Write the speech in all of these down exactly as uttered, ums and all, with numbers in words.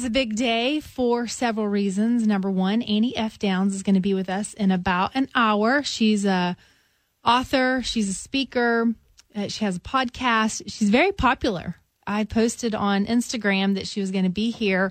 is a big day for several reasons. Number one, Annie F. Downs is going to be with us in about an hour. She's a author. She's a speaker. Uh, she has a podcast. She's very popular. I posted on Instagram that she was going to be here,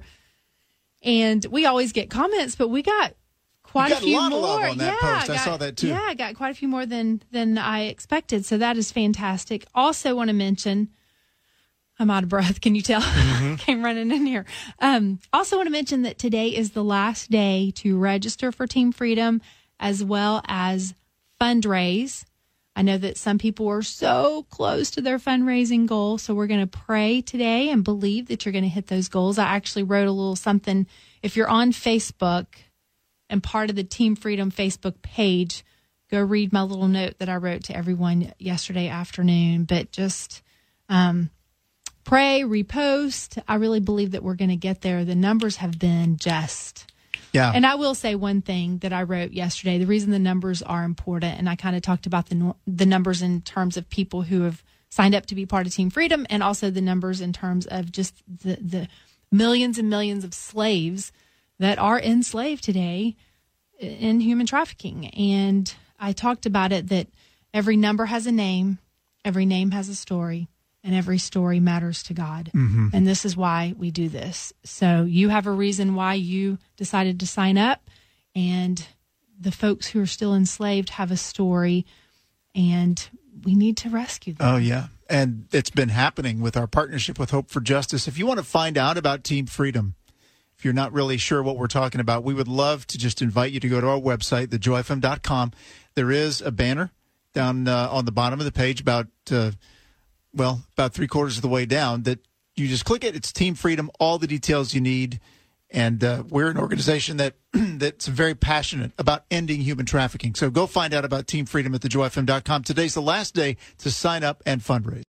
and we always get comments, but we got quite you got a few a lot more. Of love on that yeah, post. I got, saw that too. Yeah, I got quite a few more than than I expected. So that is fantastic. Also, want to mention, I'm out of breath. Can you tell? Mm-hmm. Came running in here. Um, also, want to mention that today is the last day to register for Team Freedom as well as fundraise. I know that some people are so close to their fundraising goal, so we're going to pray today and believe that you're going to hit those goals. I actually wrote a little something. If you're on Facebook and part of the Team Freedom Facebook page, go read my little note that I wrote to everyone yesterday afternoon. But just um, pray, repost. I really believe that we're going to get there. The numbers have been just... Yeah. And I will say one thing that I wrote yesterday. The reason the numbers are important, and I kind of talked about the the numbers in terms of people who have signed up to be part of Team Freedom, and also the numbers in terms of just the, the millions and millions of slaves that are enslaved today in human trafficking. And I talked about it that every number has a name, every name has a story, and every story matters to God. Mm-hmm. And this is why we do this. So you have a reason why you decided to sign up, and the folks who are still enslaved have a story, and we need to rescue them. Oh, yeah. And it's been happening with our partnership with Hope for Justice. If you want to find out about Team Freedom, if you're not really sure what we're talking about, we would love to just invite you to go to our website, the joy f m dot com. There is a banner down uh, on the bottom of the page about... Uh, well, about three quarters of the way down, that you just click it. It's Team Freedom, all the details you need. And uh, we're an organization that that's very passionate about ending human trafficking. So go find out about Team Freedom at the joy f m dot com. Today's the last day to sign up and fundraise.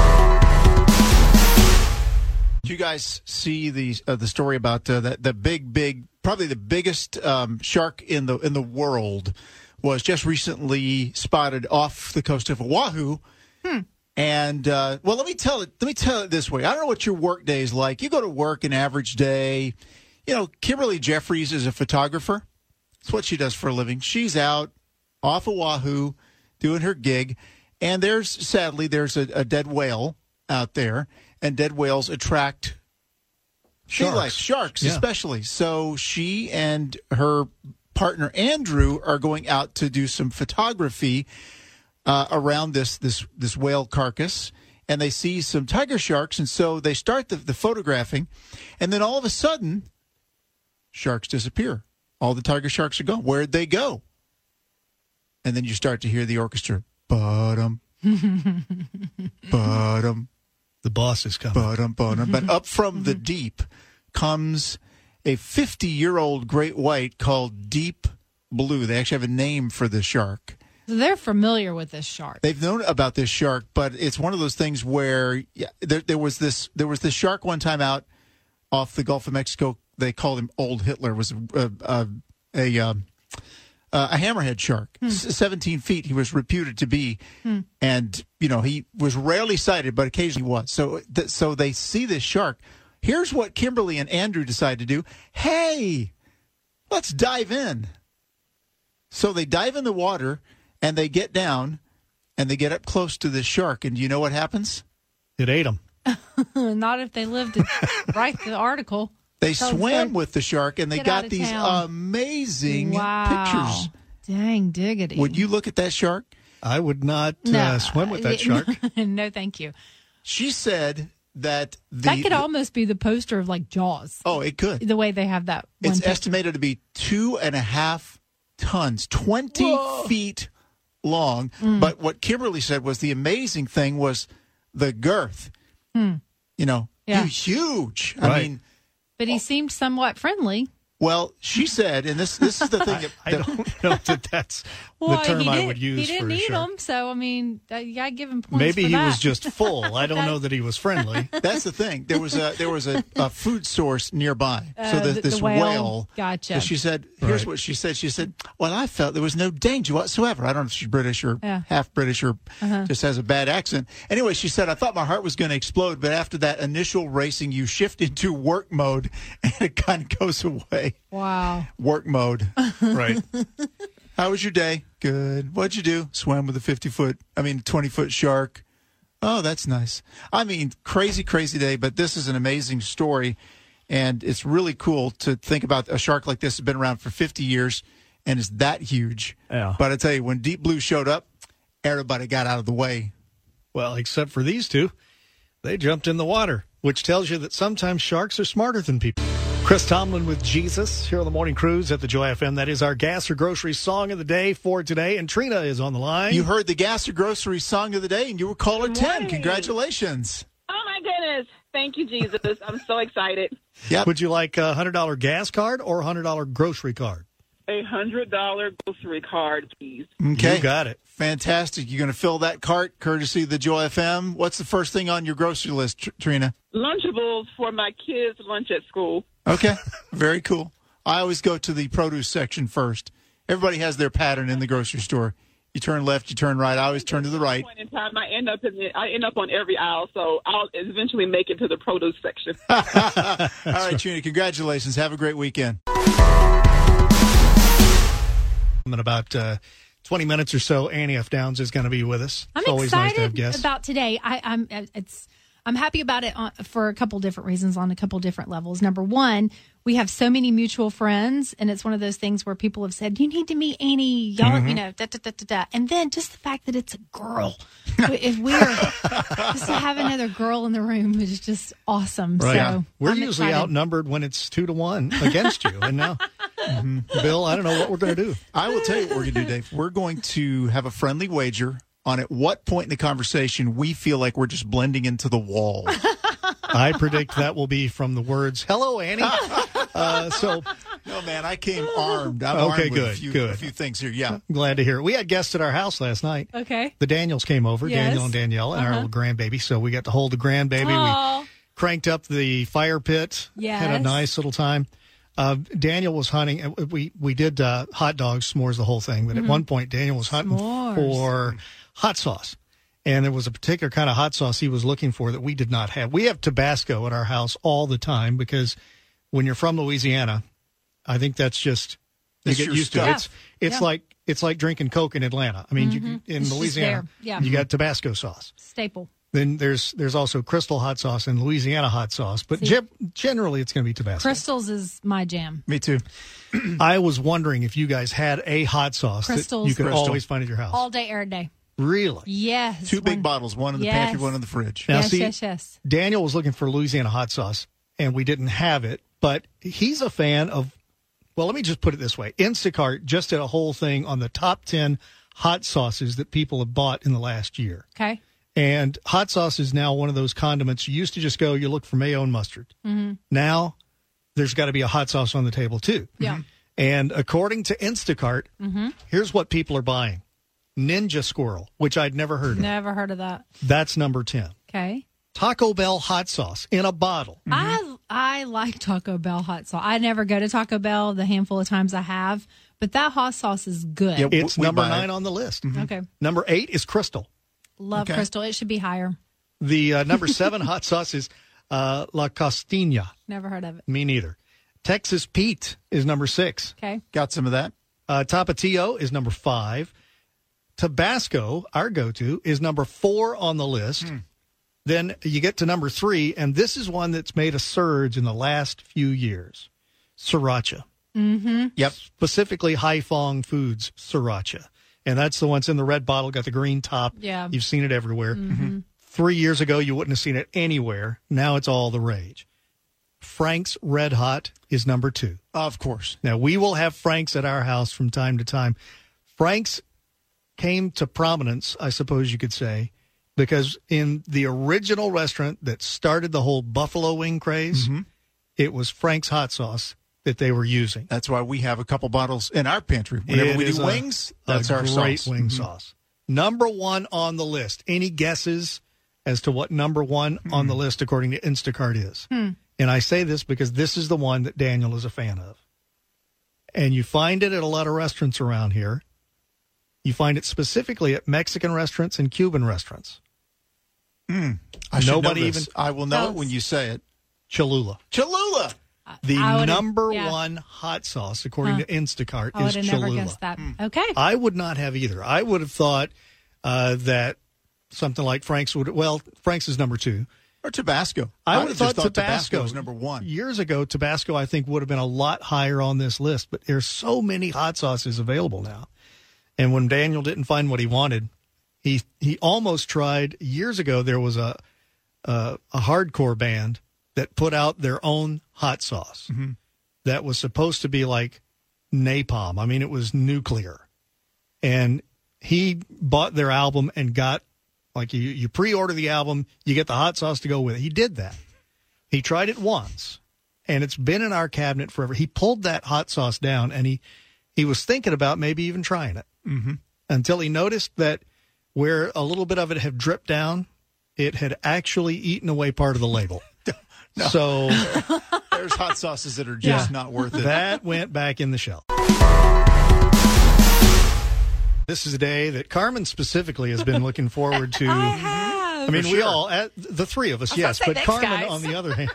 Did you guys see the uh, the story about uh, that the big, big, probably the biggest um, shark in the in the world was just recently spotted off the coast of Oahu? Hmm. And, uh, well, let me tell it, let me tell it this way. I don't know what your work day is like. You go to work an average day. You know, Kimberly Jeffries is a photographer. That's what she does for a living. She's out off Oahu doing her gig. And there's, sadly, there's a, a dead whale out there. And dead whales attract sea life, sharks yeah. especially. So she and her partner, Andrew, are going out to do some photography Uh, around this this this whale carcass, and they see some tiger sharks, and so they start the, the photographing, and then all of a sudden, sharks disappear. All the tiger sharks are gone. Where'd they go? And then you start to hear the orchestra. Ba-dum, ba-dum. The boss is coming. Ba-dum, ba-dum. But up from the deep comes a fifty-year-old great white called Deep Blue. They actually have a name for the shark. So they're familiar with this shark. They've known about this shark, but it's one of those things where yeah, there, there was this there was this shark one time out off the Gulf of Mexico. They called him Old Hitler. It was a a, a, um, a hammerhead shark, hmm. seventeen feet. He was reputed to be, hmm. and you know he was rarely sighted, but occasionally was. So th- so they see this shark. Here's what Kimberly and Andrew decide to do. Hey, let's dive in. So they dive in the water. And they get down, and they get up close to this shark, and do you know what happens? It ate them. Not if they lived to write the article. They swam with the shark, and they Get got these town. amazing wow. pictures. Dang diggity. Would you look at that shark? I would not no. uh, swim with that shark. No, thank you. She said that the... That could almost be the poster of, like, Jaws. Oh, it could. The way they have that one It's picture. estimated to be two and a half tons, twenty Whoa. feet long. Mm. But what Kimberly said was the amazing thing was the girth. Mm. You know, Yeah. huge. Right. I mean... But he seemed somewhat friendly. Well, she said, and this this is the thing that, I that don't know that that's Well, term he I did, would use He didn't for a eat shark. them, so I mean, uh, you gotta give him points. Maybe for he that. was just full. I don't know that he was friendly. That's the thing. There was a there was a, a food source nearby. Uh, so the, the- this the whale. whale. Gotcha. So she said, "Here's Right. what she said." She said, "Well, I felt there was no danger whatsoever. I don't know if she's British or Yeah. half British or just has a bad accent." Anyway, she said, "I thought my heart was going to explode, but after that initial racing, you shift into work mode, and it kind of goes away. Wow. Work mode." Right. How was your day? Good. What'd you do? Swam with a fifty foot, I mean, twenty foot shark. Oh, that's nice. I mean, crazy, crazy day, but this is an amazing story. And it's really cool to think about a shark like this has been around for fifty years and is that huge. Yeah. But I tell you, when Deep Blue showed up, everybody got out of the way. Well, except for these two. They jumped in the water, which tells you that sometimes sharks are smarter than people. Chris Tomlin with Jesus here on the Morning Cruise at the Joy F M. That is our gas or grocery song of the day for today. And Trina is on the line. You heard the gas or grocery song of the day, and you were caller ten. morning. Congratulations. Oh, my goodness. Thank you, Jesus. I'm so excited. Yep. Would you like a one hundred dollars gas card or a one hundred dollars grocery card? A one hundred dollars grocery card, please. Okay. You got it. Fantastic. You're going to fill that cart courtesy of the Joy F M. What's the first thing on your grocery list, Tr- Trina? Lunchables for my kids' lunch at school. Okay. Very cool. I always go to the produce section first. Everybody has their pattern in the grocery store. You turn left, you turn right. I always turn to the right. Point in time, I end up in the, I end up on every aisle, so I'll eventually make it to the produce section. All right, Trina, congratulations. Have a great weekend. In about uh, twenty minutes or so, Annie F. Downs is going to be with us. I'm It's always nice to have excited guests. about today. I, I'm it's I'm happy about it on, for a couple different reasons on a couple different levels. Number one, we have so many mutual friends, and it's one of those things where people have said, "You need to meet Annie." Y'all, Mm-hmm. you know, da, da, da, da, da. And then just the fact that it's a girl. If we're just to have another girl in the room is just awesome. Right. So We're I'm usually excited. outnumbered when it's two to one against you. And now, mhm, Bill, I don't know what we're going to do. I will tell you what we're going to do, Dave. We're going to have a friendly wager on at what point in the conversation we feel like we're just blending into the wall. I predict that will be from the words, "Hello, Annie." Uh, so No, man, I came armed. I'm Okay, armed with good, a few, good. a few things here. Yeah. glad to hear it. We had guests at our house last night. Okay. The Daniels came over, Yes. Daniel and Danielle, and our Uh-huh. little grandbaby. So we got to hold the grandbaby. Aw. We cranked up the fire pit. Had a Yes. nice little time. Uh, Daniel was hunting. uh, We we did uh, hot dogs, s'mores, the whole thing. But at one point, Daniel was hunting S'mores. for hot sauce. And there was a particular kind of hot sauce he was looking for that we did not have. We have Tabasco at our house all the time because when you're from Louisiana, I think that's just you It's get your used to it. stuff. It's it's Yeah. like it's like drinking Coke in Atlanta. I mean, you, in It's just Louisiana, there. Yeah. you got Tabasco sauce. Staple. Then there's there's also Crystal hot sauce and Louisiana hot sauce, but ge- generally it's going to be Tabasco. Crystals is my jam. Me too. I was wondering if you guys had a hot sauce that Crystals. you could Crystal. always find at your house. All day, every day. Really? Yes. Two big One- bottles, one in the Yes. pantry, one in the fridge. Now, yes, see, yes, yes. Daniel was looking for Louisiana hot sauce, and we didn't have it. But he's a fan of, well, let me just put it this way. Instacart just did a whole thing on the top ten hot sauces that people have bought in the last year. Okay. And hot sauce is now one of those condiments. You used to just go, you look for mayo and mustard. Mm-hmm. Now there's got to be a hot sauce on the table, too. Yeah. And according to Instacart, Mm-hmm. here's what people are buying. Ninja Squirrel, which I'd never heard of. Never heard of that. That's number ten. Okay. Taco Bell hot sauce in a bottle. I I like Taco Bell hot sauce. I never go to Taco Bell the handful of times I have, but that hot sauce is good. Yeah. It's we number buy it. nine on the list. Okay. Number eight is Crystal. Love Okay. Crystal. It should be higher. The uh, number seven hot sauce is uh, La Costilla. Never heard of it. Me neither. Texas Pete is number six. Okay. Got some of that. Uh, Tapatio is number five. Tabasco, our go-to, is number four on the list. Then you get to number three, and this is one that's made a surge in the last few years. Sriracha. Yep. Specifically Haiphong Foods Sriracha. And that's the one that's in the red bottle, got the green top. Yeah. You've seen it everywhere. Three years ago, you wouldn't have seen it anywhere. Now it's all the rage. Frank's Red Hot is number two. Of course. Now, we will have Frank's at our house from time to time. Frank's came to prominence, I suppose you could say, because in the original restaurant that started the whole buffalo wing craze, it was Frank's hot sauce that they were using. That's why we have a couple bottles in our pantry. Whenever It we is do a- wings, a that's our great sauce. wing Mhm. sauce. Number one on the list. Any guesses as to what number one Hmm. on the list according to Instacart is? Hmm. And I say this because this is the one that Daniel is a fan of. And you find it at a lot of restaurants around here. You find it specifically at Mexican restaurants and Cuban restaurants. Mm. I should Nobody know this. even- I will know Tell it when us. you say it. Cholula. Cholula. The I would've- number yeah. one hot sauce, according Huh. to Instacart, I would is have never Cholula. guessed that. Okay. I would not have either. I would have thought uh, that something like Frank's would. Well, Frank's is number two. Or Tabasco. I would just have thought, thought Tabasco was number one. Years ago, Tabasco, I think, would have been a lot higher on this list, but there's so many hot sauces available now. And when Daniel didn't find what he wanted, he he almost tried. Years ago, there was a a, a hardcore band that put out their own hot sauce Mm-hmm. that was supposed to be like napalm. I mean, it was nuclear. And he bought their album and got, like, you, you pre-order the album, you get the hot sauce to go with it. He did that. He tried it once, and it's been in our cabinet forever. He pulled that hot sauce down, and he, he was thinking about maybe even trying it Mm-hmm. until he noticed that where a little bit of it had dripped down, it had actually eaten away part of the label. No. So There's hot sauces that are just not worth it. that went back in the shelf. This is a day that Carmen specifically has been looking forward to. I have. I mean, For we sure. all, uh, the three of us, was yes. gonna But say, thanks, Carmen, guys. on the other hand,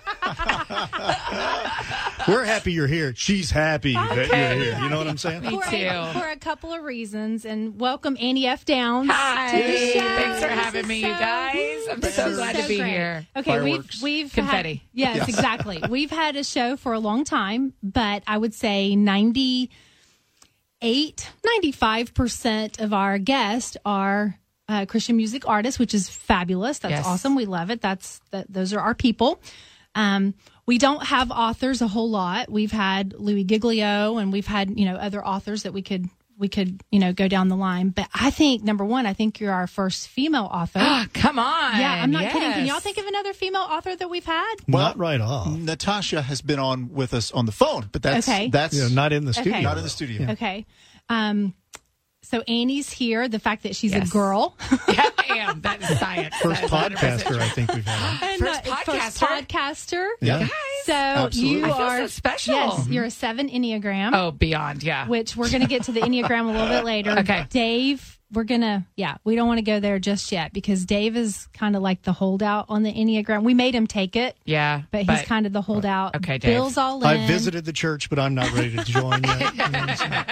we're happy you're here. She's happy that Okay. you're here. You know what I'm saying? Me for, too. A, for a couple of reasons, and welcome Annie F. Downs Hi. to the show. Thanks for This having is me, so- you guys. I'm this so is glad to be great. here. Okay, Fireworks. we've we've Confetti. Had, yes, Yes. exactly. We've had a show for a long time, but I would say ninety-eight, ninety-five percent of our guests are uh, Christian music artists, which is fabulous. That's Yes. awesome. We love it. That's that. Those are our people. Um, we don't have authors a whole lot. We've had Louis Giglio, and we've had you know other authors that we could we could you know go down the line. But I think number one, I think you're our first female author. Ah, come on. Yeah, I'm not Yes. kidding. Can y'all think of another female author that we've had? Not right off. Natasha has been on with us on the phone, but that's Okay. that's Yeah, not in the Okay. studio. not in though. the studio. Okay. Um, so Annie's here. The fact that she's Yes. a girl. Yeah, I am. That is science. First That is one hundred percent podcaster I think we've had. And, First uh, First podcaster? podcaster. Yeah. So Absolutely. you I feel are so special. Yes, you're a seven Enneagram. Oh, beyond, yeah. Which we're going to get to the Enneagram a little bit later. Okay. Dave, we're going to, yeah, we don't want to go there just yet because Dave is kind of like the holdout on the Enneagram. We made him take it, Yeah. but he's kind of the holdout. Okay, Dave. Bill's all in. I visited the church, but I'm not ready to join yet. You know what I'm saying?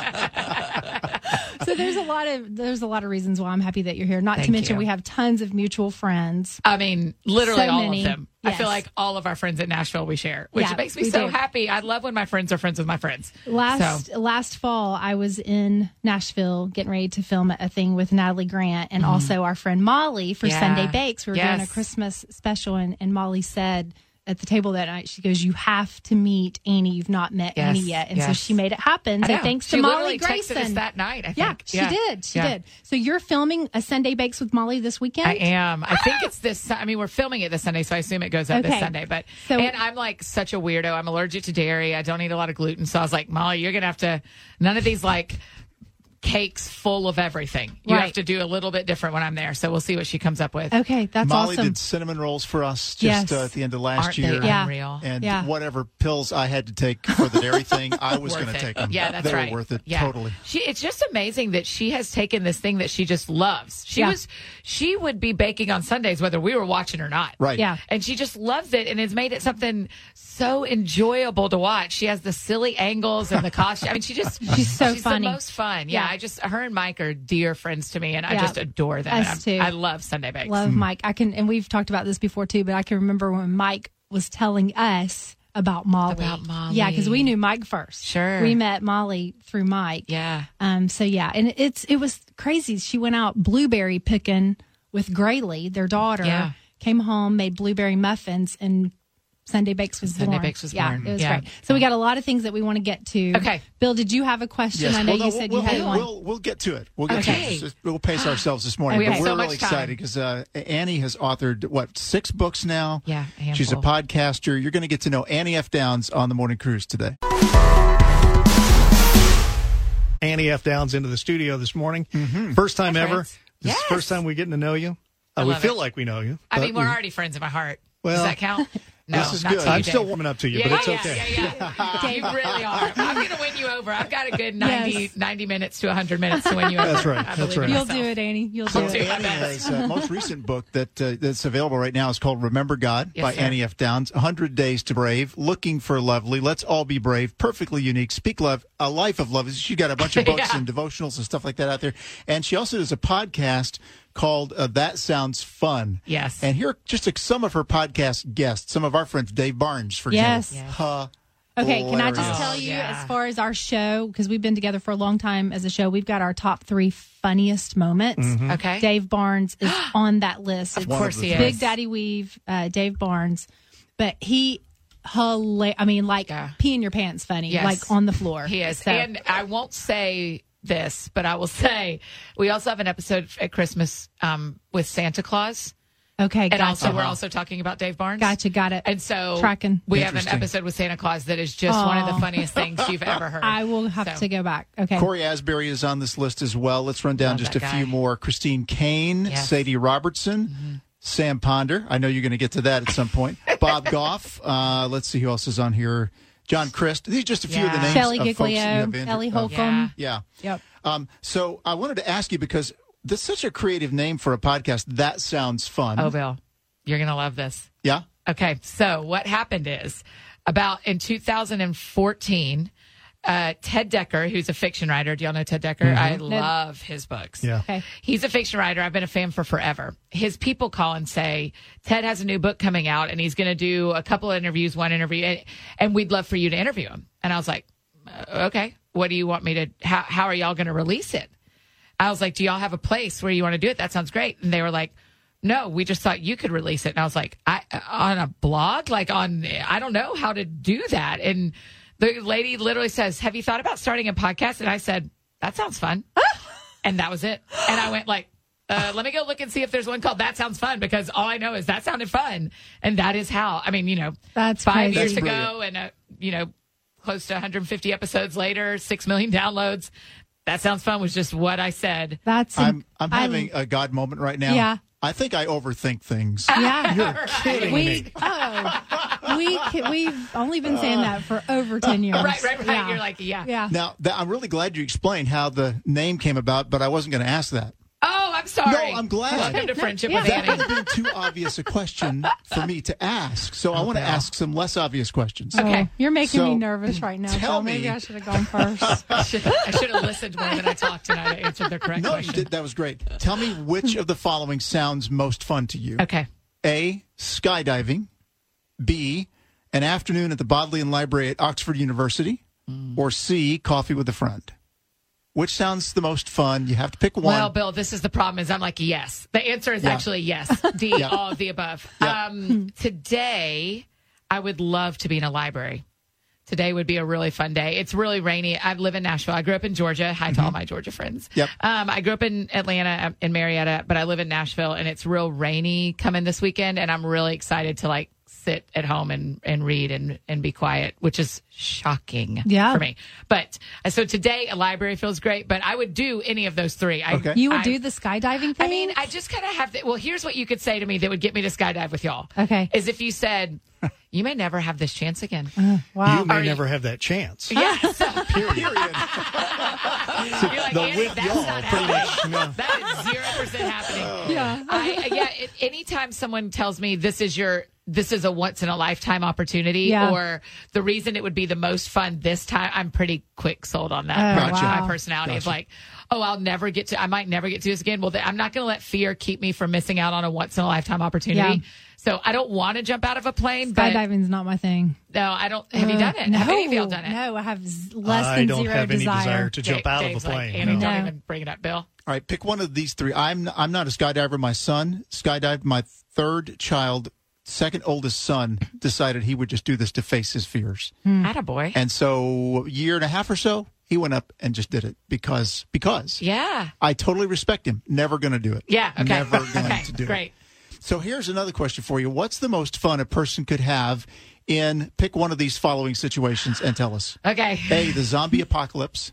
So there's a lot of there's a lot of reasons why I'm happy that you're here. Not to Thank mention you. we have tons of mutual friends. I mean, literally So all many. of them. I Yes. feel like all of our friends in Nashville we share, which Yeah, makes me we so do. happy. I love when my friends are friends with my friends. Last So, last fall, I was in Nashville getting ready to film a thing with Natalie Grant and also our friend Molly for Mm-hmm. Yeah. Sunday Bakes. We were doing a Yes. Christmas special, and, and Molly said at the table that night, she goes, "You have to meet Annie. You've not met Yes, Annie yet," and so yes. she made it happen. I So know. thanks she to Molly literally texted us Grayson. that night, I Yeah, think. she did. She Yeah. did. So you're filming a Sunday Bakes with Molly this weekend. I am. I think it's this. I mean, we're filming it this Sunday, so I assume it goes up this Okay. Sunday. But So- and I'm like such a weirdo. I'm allergic to dairy. I don't eat a lot of gluten. So I was like, Molly, you're gonna have to. None of these like cakes full of everything. You Right. have to do a little bit different when I'm there. So we'll see what she comes up with. Okay, that's Molly awesome. did cinnamon rolls for us just Yes. uh, at the end of last Aren't year. they Yeah. unreal? And Yeah. whatever pills I had to take for the dairy thing, I was Worth going to it. take them. Yeah, that's they right. were worth it. Yeah. Totally. She, it's just amazing that she has taken this thing that she just loves. She Yeah. was, she would be baking on Sundays whether we were watching or not. Right. Yeah. And she just loves it and has made it something so enjoyable to watch. She has the silly angles and the costume. I mean, she just She's so she's funny. the most fun. Yeah, Yeah. I just her and Mike are dear friends to me, and I Yeah. just adore them. Us I'm- too. I love Sunday Bakes. Love Mike. I can, and we've talked about this before too, but I can remember when Mike was telling us about Molly. About Molly. Yeah, because we knew Mike first. Sure. We met Molly through Mike. Yeah. Um. So yeah, and it's it was crazy. She went out blueberry picking with Graylee, their daughter. Yeah. Came home, made blueberry muffins, and Sunday Bakes was Sunday born. Bakes was yeah, born. it was Yeah. great. So we got a lot of things that we want to get to. Okay. Bill, did you have a question? Yes. I know well, no, you said we'll, you had we'll, one. We'll, we'll get to it. We'll get Okay. to it. Just- We'll pace ourselves this morning. We have but we're so really much time. excited because uh, Annie has authored, what, six books now? Yeah, a She's a handful. podcaster. You're going to get to know Annie F. Downs on the Morning Cruise today. Annie F. Downs into the studio this morning. Mm-hmm. First time Hi, ever. friends. This Yes. is the first time we're getting to know you. I Uh, we love feel it. like we know you. I but mean, we're we- already friends in my heart. Well, Does that count? No, this is not good. to you, I'm still Dave. warming up to you, yeah, but it's yeah, okay. Yeah, yeah, You really are. I'm going to win you over. I've got a good ninety, Yes. ninety minutes to one hundred minutes to win you over. That's right. I That's believe in right. You'll myself. do it, Annie. You'll do I'll it. do my Annie best. has uh, most recent book that uh, that's available right now is called Remember God Yes, by sir. Annie F. Downs. one hundred Days to Brave, Looking for Lovely, Let's All Be Brave, Perfectly Unique, Speak Love, A Life of Love. She got a bunch of books Yeah. and devotionals and stuff like that out there. And she also does a podcast called uh, That Sounds Fun. Yes. And here are just uh, some of her podcast guests, some of our friends, Dave Barnes, for Yes. example. Yes. Huh. Okay, can I just Hilarious. tell Oh, you, yeah. as far as our show, because we've been together for a long time as a show, we've got our top three funniest moments. Okay. Dave Barnes is on that list. Of course he is. Big Daddy Weave, uh, Dave Barnes. But he, hila- I mean, like Yeah. pee in your pants funny, Yes. like on the floor. He is. So- And I won't say this, but I will say we also have an episode at Christmas um, with Santa Claus. okay, And gotcha. also, we're also talking about Dave Barnes. Gotcha, got it. And so Tracking. we have an Interesting. episode with Santa Claus that is just one of the Aw. funniest things you've ever heard. I will have So, to go back. Okay. Corey Asbury is on this list as well. Let's run down Love just that a guy. few more. Christine Kane, Yes. Sadie Robertson, Sam Ponder. I know you're going to get to that at some point. Bob Goff. Uh, let's see who else is on here. John Christ. These are just a few of the Yeah. names Shelley of folks that you have Giglio, in- Ellie uh, Holcomb. Yeah. Yeah. Yep. Um, so I wanted to ask you because this is such a creative name for a podcast. That sounds fun. Oh, Bill, you're going to love this. Yeah. Okay, so what happened is about in two thousand fourteen, uh, Ted Decker, who's a fiction writer. Do y'all know Ted Decker? I love his books. Yeah. Okay. He's a fiction writer. I've been a fan for forever. His people call and say, Ted has a new book coming out and he's going to do a couple of interviews, one interview, and, and we'd love for you to interview him. And I was like, uh, okay, what do you want me to, how, how are y'all going to release it? I was like, do y'all have a place where you want to do it? That sounds great. And they were like, no, we just thought you could release it. And I was like, I, on a blog, like on, I don't know how to do that. And the lady literally says, have you thought about starting a podcast? And I said, that sounds fun. And that was it. And I went like, uh, let me go look and see if there's one called That Sounds Fun, because all I know is that sounded fun. And that is how, I mean, you know, That's five crazy. years That's ago and, uh, you know, close to one hundred fifty episodes later, six million downloads. That Sounds Fun was just what I said. That's I'm I'm I- having a God moment right now. Yeah. I think I overthink things. Yeah. You're kidding we me. oh we ca- we've only been saying that for over ten years. Right, right, right. Yeah. You're like, yeah. yeah. Now, that, I'm really glad you explained how the name came about, but I wasn't going to ask that. Oh, I'm sorry. No, I'm glad. Welcome to Friendship Yeah. with That would Annie. have been too obvious a question for me to ask. So I want to Bill. ask some less obvious questions. Okay. Oh, you're making So, me nervous right now. tell So maybe me- I should have gone first. I should, I should have listened more than I talked tonight. I answered the correct No, you question. did. That was great. Tell me which of the following sounds most fun to you. Okay. A, skydiving. B, an afternoon at the Bodleian Library at Oxford University. Mm. Or C, coffee with a friend. Which sounds the most fun? You have to pick one. Well, Bill, this is the problem is I'm like, yes. The answer is Yeah. actually yes. D, Yeah. all of the above. Yeah. Um, today, I would love to be in a library. Today would be a really fun day. It's really rainy. I live in Nashville. I grew up in Georgia. Hi to all my Georgia friends. Mm-hmm. Yep. Um, I grew up in Atlanta, um, in Marietta, but I live in Nashville, and it's real rainy coming this weekend, and I'm really excited to like sit at home and, and read and, and be quiet, which is shocking Yeah. for me. But uh, so today, a library feels great, but I would do any of those three. I, Okay. You would I- do the skydiving thing? I mean, I just kind of have to. Well, here's what you could say to me that would get me to skydive with y'all. Okay. Is if you said, you may never have this chance again. wow. You may Are you- never have that chance. Yeah. So, Period. you're like, The Annie, with that's y'all, not pretty happening. much. No. That is zero percent happening. Yeah. I, yeah. It, anytime someone tells me this is your, this is a once in a lifetime opportunity, Yeah. or the reason it would be the most fun this time, I'm pretty quick sold on that. Oh, Part of wow. My personality of Gotcha. like, oh, I'll never get to, I might never get to this again. Well, th- I'm not going to let fear keep me from missing out on a once in a lifetime opportunity. Yeah. So I don't want to jump out of a plane, but Skydiving's not my thing. no, I don't. Have you Uh, done it? No, Have any of y'all done it? No, I have z- less I than don't zero have any desire. desire to jump Dave- out Dave's of a like, plane. Annie, no. don't No. even bring it up, Bill. All right, pick one of these three. I'm I'm not a skydiver. My son skydived. My third child, second oldest son, decided he would just do this to face his fears. Attaboy. And so a year and a half or so, he went up and just did it because because Yeah. I totally respect him. Never going to do it. Yeah. Okay. Never going okay. to do Great. it. So here's another question for you. What's the most fun a person could have in, pick one of these following situations and tell us. Okay. A, the zombie apocalypse.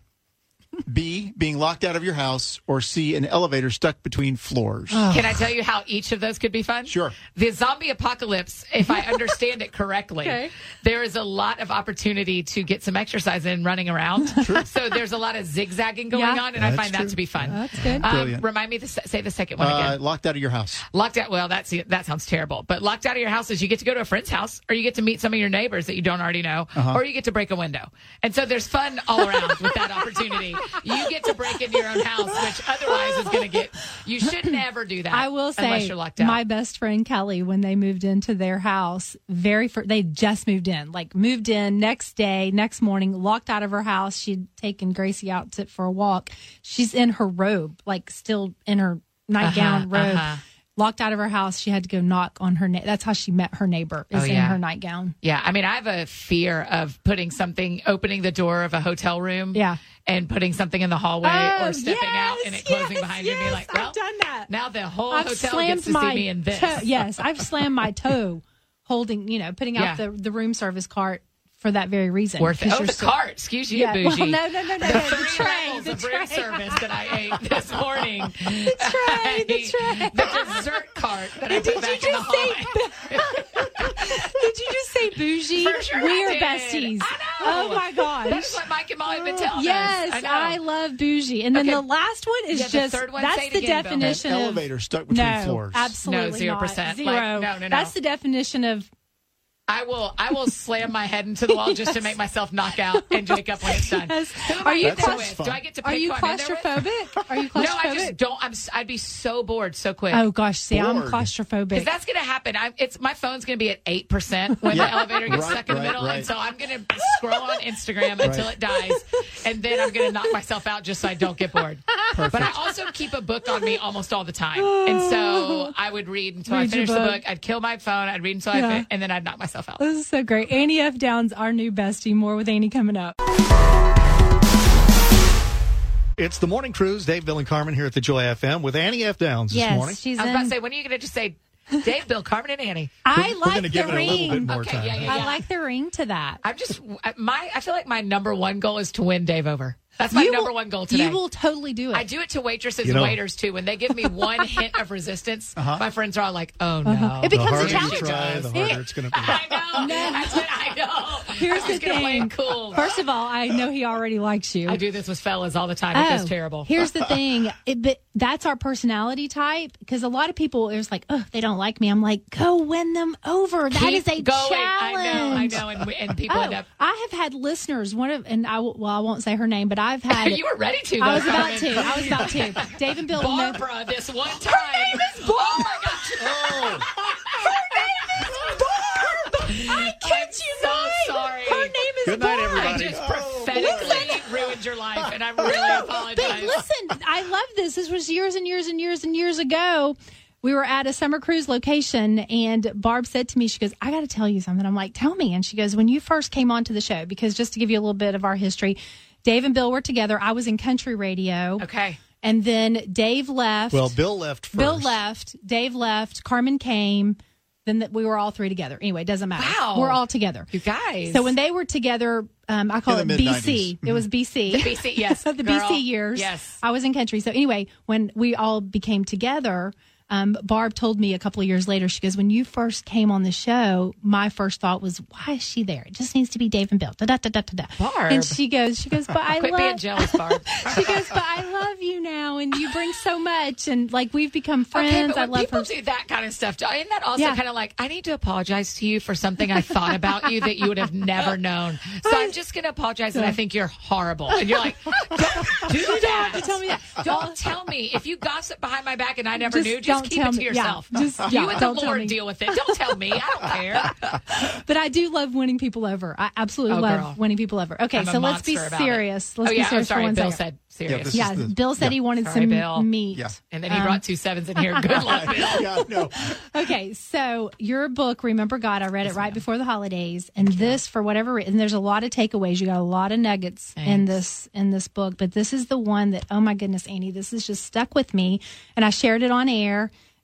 B, being locked out of your house. Or C, an elevator stuck between floors. Can I tell you how each of those could be fun? Sure. The zombie apocalypse, if I understand it correctly, Okay. there is a lot of opportunity to get some exercise in running around. So there's a lot of zigzagging going Yeah. on, and I That's find true. that to be fun. That's good. Um, Brilliant. remind me to s- say the second one Uh, again. locked out of your house. Locked out. Well, that's that sounds terrible. But locked out of your house is you get to go to a friend's house, or you get to meet some of your neighbors that you don't already know, or you get to break a window. And so there's fun all around with that opportunity. You get to break into your own house, which otherwise is going to get. You should never do that. I will unless say, you're locked out. my best friend Kelly, when they moved into their house, very first, they just moved in, like moved in next day, next morning, locked out of her house. She'd taken Gracie out to, for a walk. She's in her robe, like still in her nightgown Uh-huh, robe. uh-huh. Locked out of her house. She had to go knock on her. Na- That's how she met her neighbor. Is Oh, in yeah. her nightgown. Yeah, I mean, I have a fear of putting something, opening the door of a hotel room, Yeah. and putting something in the hallway Oh, or stepping out and it yes, closing yes, behind you and being yes, like, well, I've done that. now the whole I've hotel slammed gets to my see me in this. toe- yes, I've slammed my toe, holding, you know, putting out Yeah. the the room service cart for that very reason. Worth it. 'Cause Oh, you're the so- cart. Excuse you, Yeah, bougie. well, no, no, no, no, The no, three the tray, levels the of room tray. service that I ate this morning. The tray, the tray. The dessert cart that I Did put you back in the just say? hallway. Did you just say bougie? For sure we I are did. besties. I know. Oh my gosh. That is what Mike and Molly have been telling Yes, us. I, know. love bougie. And then Okay. the last one is Yeah, the just third one, that's say it the again, Bill. An definition of elevator stuck between no, floors. absolutely No, zero not. percent. Zero. Like, no, no, no. That's the definition of I will I will slam my head into the wall just to make myself knock out and wake up when it's done. Yes. Who am Are I you in there claustrophobic? with? Do I get to pick Are you who I'm in there with? claustrophobic? Are you claustrophobic? No, I just don't. I'm. s- I'd be so bored so quick. Oh gosh, see, I'm Bored. claustrophobic. Because that's going to happen. I'm, it's my phone's going to be at eight percent when the Yeah. elevator gets Right, stuck in the right, middle, right. and so I'm going to scroll on Instagram until it dies, and then I'm going to knock myself out just so I don't get bored. But I also keep a book on me almost all the time, and so I would read until I Read your finished the book. book. I'd kill my phone. I'd read until I Yeah. fin- and then I'd knock myself out. This is so great. Annie F. Downs, our new bestie. More with Annie coming up. It's the Morning Cruise. Dave, Bill, and Carmen here at the Joy F M with Annie F. Downs this morning. she's I was in. about to say, when are you going to just say Dave, Bill, Carmen, and Annie? I We're like going to the give it a little bit ring. more Okay, time. yeah, yeah, I like the ring to that. I'm just my. I feel like my number one goal is to win Dave over. That's my You number will- one goal today. You will totally do it. I do it to waitresses You know- and waiters too. When they give me one hint of resistance, my friends are all like, "Oh no!" Uh-huh. It The becomes a harder you challenge. try, the harder it's going to be. I know. That's what I know. Here's I was the gonna play thing. it cool. First of all, I know he already likes you. I do this with fellas all the time. It goes terrible. Here's the thing. It, but that's our personality type because a lot of people is like, oh, they don't like me. I'm like, go win them over. That is Keep a going. challenge. I know. I know. And, we- and people Oh, end up. I have had listeners. One of and I will- well, I won't say her name, but I've had. You were ready to. I though, was about Carmen. to. I was about to. Dave and Bill will know. Barbara, this one time. Her name is Barbara. Oh my gosh. Oh, I kid I'm you so not. sorry. Her name is Good night, Barb. everybody. I just Oh, prophetically ruined your life, and I really No, apologize. but listen, I love this. This was years and years and years and years ago. We were at a summer cruise location, and Barb said to me, she goes, I got to tell you something. I'm like, tell me. And she goes, when you first came onto the show, because just to give you a little bit of our history, Dave and Bill were together. I was in country radio. Okay. And then Dave left. Well, Bill left first. Bill left. Dave left. Carmen came. Then th- we were all three together. Anyway, it doesn't matter. Wow. We're all together. You guys. So when they were together, um, I call In it the B C. mid-nineties. It was B C. The B C, yes, the girl. B C years. Yes. I was in country. So anyway, when we all became together, um, Barb told me a couple of years later, she goes, when you first came on the show, my first thought was, why is she there? It just needs to be Dave and Bill. Da, da, da, da, da, da. Barb. And she goes, she goes, but I Quit love being jealous, Barb. She goes, but I love you now, and you bring so much, and like we've become friends. Okay, but I when love people her. do that kind of stuff, isn't that also Yeah. kind of like, I need to apologize to you for something I thought about you that you would have never known. So I'm just going to apologize, and I think you're horrible. And you're like, don't do that. have to tell me that. Don't tell me. If you gossip behind my back and I never Just knew, don't just keep tell it to me. Yeah, yourself. just- you yeah, and don't the tell Lord me. deal with it. Don't tell me. I don't care. But I do love winning people over. I absolutely Oh, love girl. winning people over. Okay, I'm a so let's be monster about it. serious. Let's oh, be yeah. I'm serious sorry. for one Bill second. said serious. Yeah, this Yeah, is the- Bill said yeah. he wanted Sorry, some Bill. meat. Yeah. And then he Um, brought two sevens in here. Good luck, Bill. yeah, no. Okay, so your book, Remember God, I read it right before the holidays, and this, for whatever reason, there's a lot of takeaways. You got a lot of nuggets in Thanks. this in this book, but this is the one that, oh my goodness, Annie, this has just stuck with me, and I shared it on air.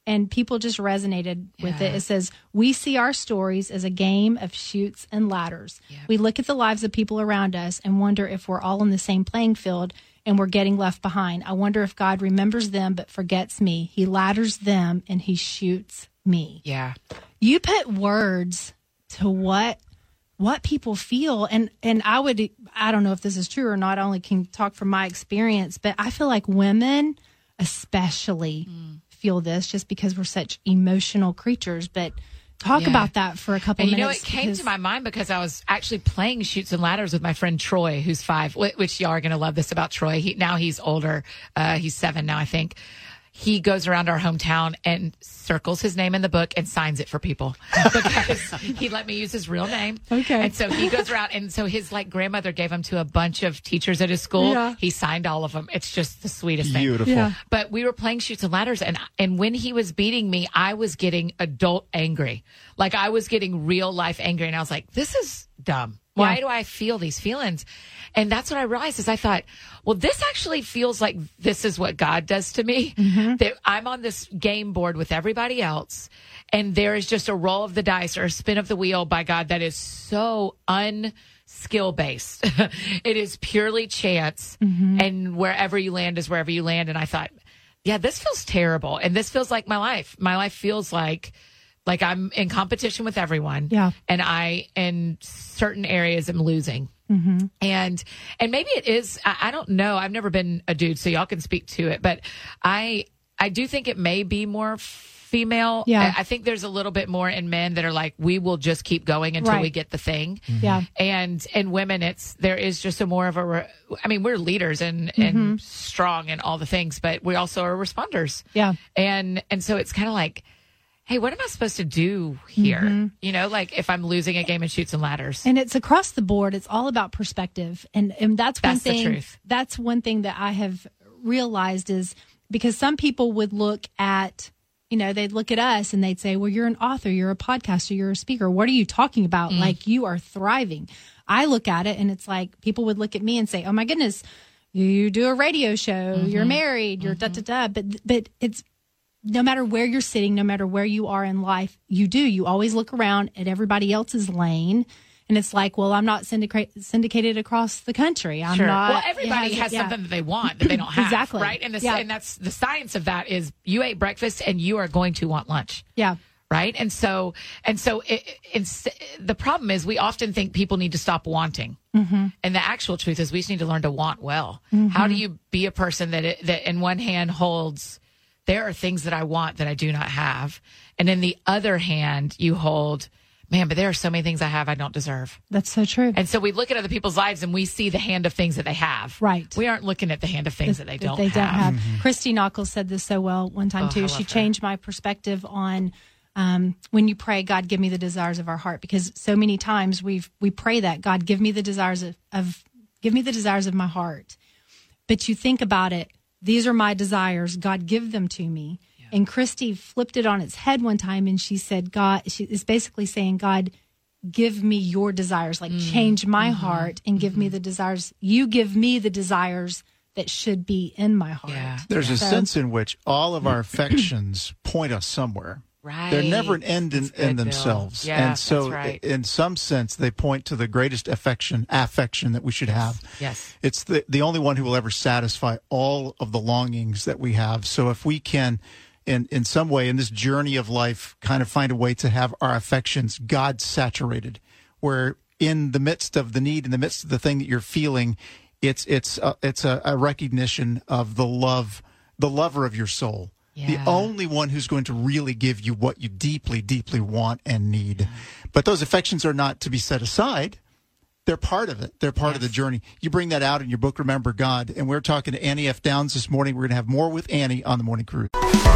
and people just resonated with Yeah. it. It says, we see our stories as a game of chutes and ladders. Yeah. We look at the lives of people around us and wonder if we're all on the same playing field and we're getting left behind. I wonder if God remembers them but forgets me. He ladders them and he shoots me. Yeah. You put words to what what people feel, and and I would I don't know if this is true or not. I only can talk from my experience, but I feel like women especially mm. feel this just because we're such emotional creatures. But talk Yeah. about that for a couple And you minutes. know, it came because- to my mind because I was actually playing Chutes and Ladders with my friend Troy, who's five, wh- which y'all are going to love this about Troy. He, now he's older. Uh, he's seven now, I think. He goes around our hometown and circles his name in the book and signs it for people because he let me use his real name. Okay. And so he goes around, and so his like grandmother gave him to a bunch of teachers at his school. Yeah. He signed all of them. It's just the sweetest thing. Beautiful. Yeah. But we were playing Chutes and Ladders, and and when he was beating me, I was getting adult angry. Like I was getting real life angry, and I was like, "This is dumb. Why Yeah. do I feel these feelings?" And that's what I realized is I thought, well, this actually feels like this is what God does to me. Mm-hmm. That I'm on this game board with everybody else, and there is just a roll of the dice or a spin of the wheel by God that is so unskill based. It is purely chance, Mm-hmm. and wherever you land is wherever you land. And I thought, yeah, this feels terrible, and this feels like my life. My life feels like. Like I'm in competition with everyone. Yeah. And I, in certain areas, am losing. Mm-hmm. And, and maybe it is, I, I don't know. I've never been a dude, so y'all can speak to it, but I, I do think it may be more female. Yeah. I, I think there's a little bit more in men that are like, we will just keep going until Right. we get the thing. Yeah. And in women, it's, there is just a more of a, re- I mean, we're leaders and, Mm-hmm. and strong and all the things, but we also are responders. Yeah. And, and so it's kind of like, hey, what am I supposed to do here? Mm-hmm. You know, like if I'm losing a game of Chutes and Ladders. And it's across the board. It's all about perspective. And and that's one That's the thing truth. that's one thing that I have realized is because some people would look at, you know, they'd look at us and they'd say, well, you're an author, you're a podcaster, you're a speaker. What are you talking about? Mm. Like you are thriving. I look at it and it's like people would look at me and say, oh my goodness, you do a radio show, Mm-hmm. you're married, you're da da da. But but it's no matter where you're sitting, no matter where you are in life, you do. You always look around at everybody else's lane. And it's like, well, I'm not syndicated syndicated across the country. I'm Sure. not. Well, everybody it has yeah. something that they want that they don't have. Exactly. Right. And, the, Yeah. and that's the science of that is you ate breakfast and you are going to want lunch. Yeah. Right. And so, and so it, it's, the problem is we often think people need to stop wanting. Mm-hmm. And the actual truth is we just need to learn to want well. Mm-hmm. How do you be a person that, it, that in one hand holds, there are things that I want that I do not have. And in the other hand, you hold, man, but there are so many things I have I don't deserve. That's so true. And so we look at other people's lives and we see the hand of things that they have. Right. We aren't looking at the hand of things that they don't they have. don't have. Christy Knuckles said this so well one time Oh, I too. love She her. changed my perspective on um, when you pray, God, give me the desires of our heart, because so many times we've we pray that God, give me the desires of, of give me the desires of my heart. But you think about it, these are my desires. God, give them to me. Yeah. And Christy flipped it on its head one time, and she said, God, she is basically saying, God, give me your desires, like mm. change my mm-hmm. heart and give mm-hmm. me the desires. You give me the desires that should be in my heart. Yeah. There's yeah. a so, sense in which all of our affections point us somewhere. Right. They're never an end in, good, in themselves. Yeah, and so, that's right. in some sense, they point to the greatest affection, affection that we should have. Yes. It's the, the only one who will ever satisfy all of the longings that we have. So if we can, in, in some way, in this journey of life, kind of find a way to have our affections God-saturated, where in the midst of the need, in the midst of the thing that you're feeling, it's it's a, it's a, a recognition of the love, the lover of your soul. Yeah. The only one who's going to really give you what you deeply, deeply want and need. Yeah. But those affections are not to be set aside. They're part of it. They're part yes. of the journey. You bring that out in your book, Remember God. And we're talking to Annie F. Downs this morning. We're going to have more with Annie on the Morning Cruise.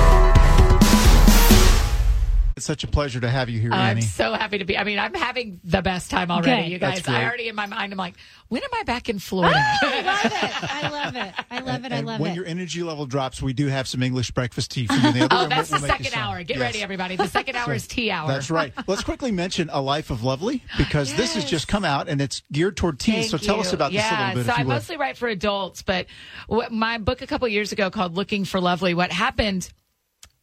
It's such a pleasure to have you here, I'm Annie. so happy to be. I mean, I'm having the best time already, Good. you guys. That's great. I already in my mind, I'm like, when am I back in Florida? Oh, I love it. I love it. I love it. I and love when it. your energy level drops, we do have some English breakfast tea for you. The other Oh, room, that's we'll the make you second some. hour. Get Yes. ready, everybody. The second hour is tea hour. That's right. Let's quickly mention A Life of Lovely, because this has Yes. just come out and it's geared toward teens. Thank so tell you. us about yeah, this a little bit. So if I you would. mostly write for adults, but what, my book a couple years ago called Looking for Lovely, what happened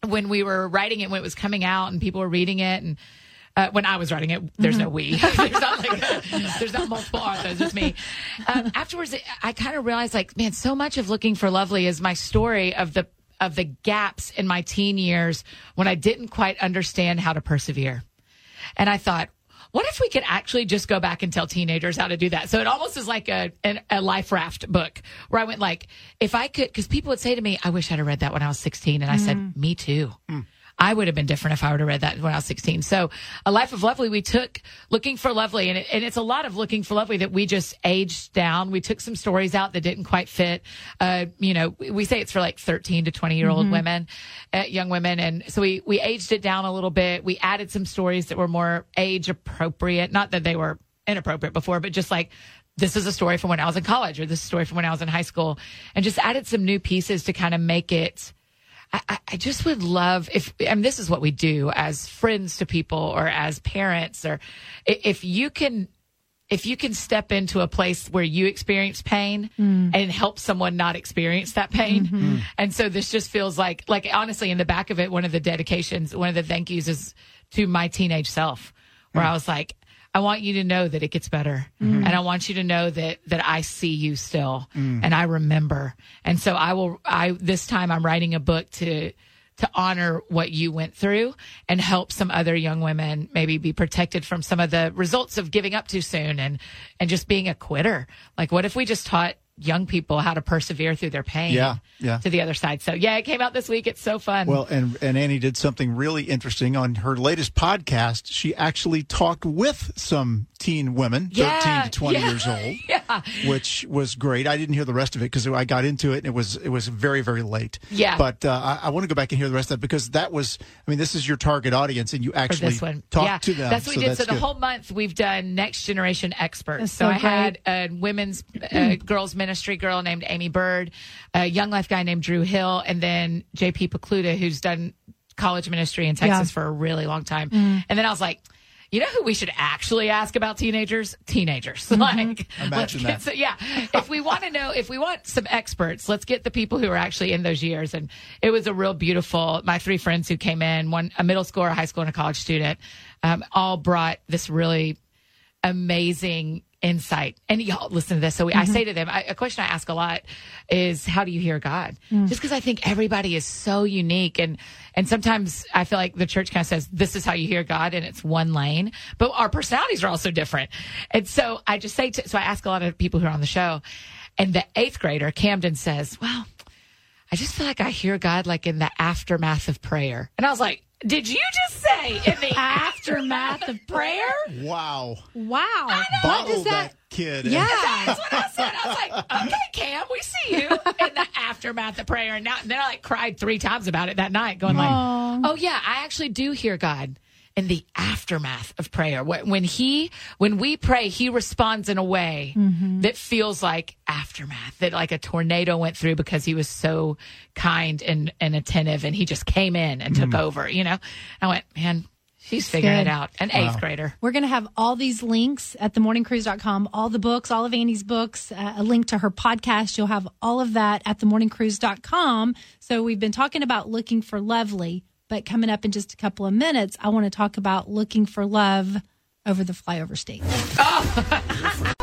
when we were writing it, when it was coming out and people were reading it, and uh, when I was writing it, there's no we. There's not like a, there's not multiple authors, just me. Um, afterwards, I kind of realized, like, man, so much of Looking for Lovely is my story of the of the gaps in my teen years when I didn't quite understand how to persevere. And I thought, what if we could actually just go back and tell teenagers how to do that? So it almost is like a, a, a life raft book where I went like, if I could, because people would say to me, I wish I'd have read that when I was sixteen. And I mm. said, me too. Mm. I would have been different if I would have read that when I was sixteen. So A Life of Lovely, we took Looking for Lovely, and, it, and it's a lot of Looking for Lovely that we just aged down. We took some stories out that didn't quite fit. Uh, you know, we say it's for like thirteen to twenty year old mm-hmm. women, uh, young women. And so we, we aged it down a little bit. We added some stories that were more age appropriate. Not that they were inappropriate before, but just like, this is a story from when I was in college, or this is a story from when I was in high school, and just added some new pieces to kind of make it. I, I just would love if, and this is what we do as friends to people or as parents, or if you can, if you can step into a place where you experience pain mm. and help someone not experience that pain. Mm-hmm. And so this just feels like, like honestly, in the back of it, one of the dedications, one of the thank yous is to my teenage self, where mm. I was like, I want you to know that it gets better. Mm-hmm. And I want you to know that, that I see you still mm. and I remember. And so I will, I, this time I'm writing a book to, to honor what you went through and help some other young women maybe be protected from some of the results of giving up too soon and, and just being a quitter. Like, what if we just taught young people how to persevere through their pain yeah, yeah. to the other side. So yeah, it came out this week. It's so fun. Well, and, and Annie did something really interesting on her latest podcast. She actually talked with some teen women, yeah, thirteen to twenty yeah, years old, yeah. which was great. I didn't hear the rest of it because I got into it and it was, it was very, very late. Yeah. But uh, I, I want to go back and hear the rest of it because that was, I mean, this is your target audience and you actually talked yeah, to them. That's what we so did. So the good. whole month we've done Next Generation Experts. So, so I great. had a women's uh, girls ministry girl named Amy Bird, a Young Life guy named Drew Hill, and then J P Pokluda, who's done college ministry in Texas yeah. for a really long time. Mm. And then I was like, you know who we should actually ask about teenagers? Teenagers. Mm-hmm. Like, Imagine that. So, yeah. If we want to know, if we want some experts, let's get the people who are actually in those years. And it was a real beautiful, my three friends who came in, one, a middle schooler, a high school, and a college student, um, all brought this really amazing insight. And y'all listen to this. So we, mm-hmm. I say to them, I, a question I ask a lot is, how do you hear God? Mm. Just because I think everybody is so unique. And, and sometimes I feel like the church kind of says, this is how you hear God, and it's one lane, but our personalities are also different. And so I just say, to, so I ask a lot of people who are on the show, and the eighth grader, Camden, says, well, I just feel like I hear God like in the aftermath of prayer. And I was like, did you just say in the aftermath of prayer? Wow. Wow. Bottle what does that, that kid. Yeah. That's what I said. I was like, okay, Cam, we see you in the aftermath of prayer. And, now, and then I like cried three times about it that night, going like, Aww. oh yeah, I actually do hear God in the aftermath of prayer. When he, when we pray, he responds in a way mm-hmm. that feels like aftermath, that like a tornado went through because he was so kind and, and attentive, and he just came in and took mm. over, you know? I went, man, she's figuring Good. it out. An eighth Wow. grader. We're going to have all these links at the morning cruise dot com, all the books, all of Annie's books, uh, a link to her podcast. You'll have all of that at the morning cruise dot com. So we've been talking about Looking for Lovely, but coming up in just a couple of minutes, I want to talk about looking for love over the flyover state. Oh.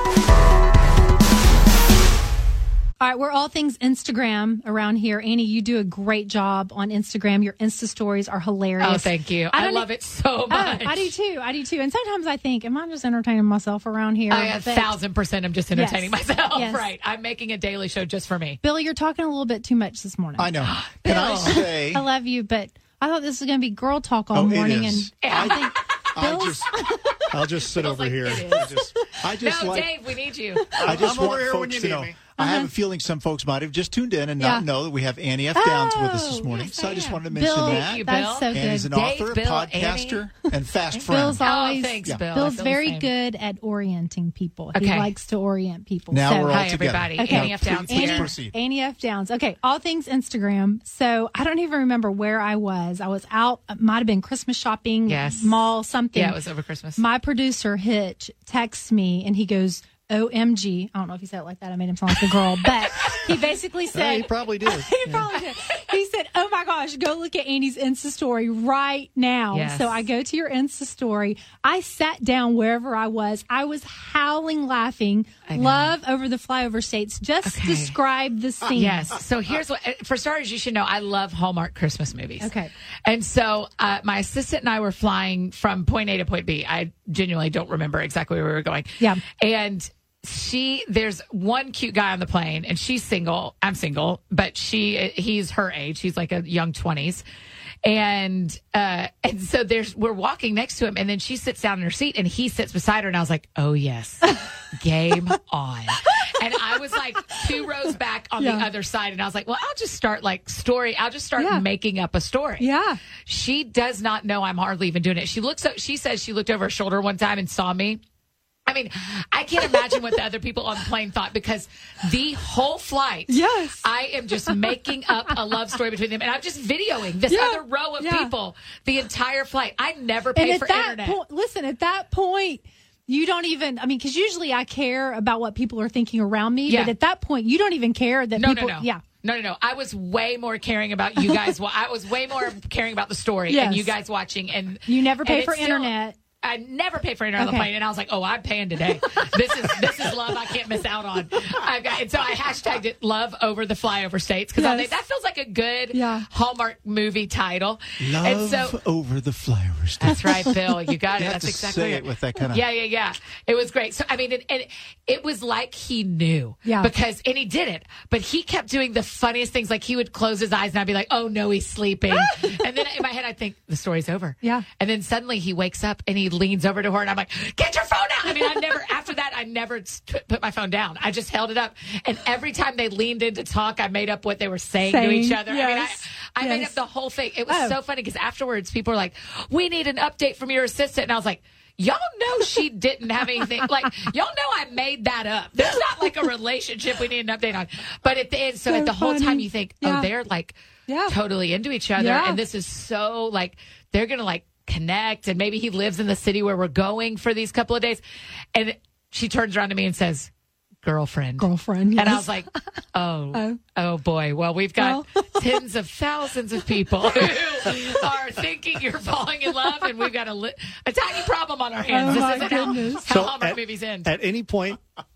All right, we're all things Instagram around here. Annie, you do a great job on Instagram. Your Insta stories are hilarious. Oh, thank you. I, I love it so much. Oh, I do too. I do too. And sometimes I think, am I just entertaining myself around here? I a thousand percent am just entertaining yes. myself. Yes. Right. I'm making a daily show just for me. Billy, you're talking a little bit too much this morning. I know. Can I say? I love you, but I thought this was going to be girl talk all oh, morning. It is. And I think I just, I'll just sit Bill's over like, here. It I just, I just no, like, Dave, we need you. I just I'm want over here when folks you to need know. me. I have Uh-huh. a feeling some folks might have just tuned in and Yeah. not know that we have Annie F. Downs with us this Oh, morning. yes, so I I just am. wanted to mention Bill, that. Thank you, that's Bill. so Annie's good. an Dave, author, Bill, podcaster, and fast friend. Bill's always, oh, thanks, Yeah. Bill. I Bill's feel the very same. good at orienting people. He Okay. likes to orient people. Now so, we're all Hi, together. everybody. Okay. Annie F. Downs Please here. Annie, proceed. Annie F. Downs. Okay, all things Instagram. So I don't even remember where I was. I was out, it might have been Christmas shopping, Yes. mall, something. Yeah, it was over Christmas. My producer, Hitch, texts me and he goes, O M G. I don't know if he said it like that. I made him sound like a girl, but he basically Yeah, said, he probably did. he probably did. He said, oh my gosh, gosh, go look at Annie's Insta story right now. Yes. So I go to your Insta story. I sat down wherever I was. I was howling, laughing. Love Over the Flyover States. Just Okay. describe the scene. Yes. So here's what, for starters, you should know I love Hallmark Christmas movies. Okay. And so uh, my assistant and I were flying from point A to point B. I genuinely don't remember exactly where we were going. Yeah. And she, there's one cute guy on the plane, and she's single. I'm single, but she, he's her age. He's like a young twenties. And, uh, and so there's, we're walking next to him, and then she sits down in her seat and he sits beside her. And I was like, oh yes, game on. And I was like two rows back on Yeah. the other side. And I was like, well, I'll just start like story. I'll just start Yeah. making up a story. Yeah. She does not know I'm hardly even doing it. She looks up, she says she looked over her shoulder one time and saw me. I mean, I can't imagine what the other people on the plane thought, because the whole flight, Yes. I am just making up a love story between them, and I'm just videoing this Yeah. other row of Yeah. people the entire flight. I never And pay at for that internet. point, listen, at that point, you don't even, I mean, because usually I care about what people are thinking around me. Yeah. But at that point, you don't even care that no, people, no, no. yeah. No, no, no. I was way more caring about you guys. Well, I was way more caring about the story Yes. and you guys watching. And You never pay and for it's still- internet. I never pay for internet on Okay. the plane, and I was like, "Oh, I'm paying today. This is this is love I can't miss out on." I've got, and so I hashtagged it "Love Over the Flyover States" because Yes. that feels like a good Yeah. Hallmark movie title. Love and so Over the Flyover States. that's right, Bill. You got it. You have That's to exactly say it. it with that kind of. Yeah, yeah, yeah. It was great. So I mean, and, and it was like he knew. Yeah. Because and he didn't, but he kept doing the funniest things. Like he would close his eyes, and I'd be like, "Oh no, he's sleeping." And then in my head, I think the story's over. Yeah. And then suddenly he wakes up and he leans over to her, and I'm like, "Get your phone out!" I mean, I never. After that, I never t- put my phone down. I just held it up, and every time they leaned in to talk, I made up what they were saying, to Saying, each other. I mean, I, yes, I made yes. up the whole thing. It was Oh. so funny because afterwards, people were like, "We need an update from your assistant," and I was like, y'all know she didn't have anything. Like, y'all know I made that up. There's not like a relationship we need an update on. But at the end, so, So at the whole funny. time you think, oh, Yeah. they're like Yeah. totally into each other. Yeah. And this is so like, they're going to like connect. And maybe he lives in the city where we're going for these couple of days. And she turns around to me and says, girlfriend. Girlfriend, And I yes. was like, oh, Oh. oh boy. Well, we've got Well. tens of thousands of people who are thinking you're falling in love, and we've got a, li- a tiny problem on our hands. Oh, this my isn't goodness. how, how So Hallmark at, movies end. at any point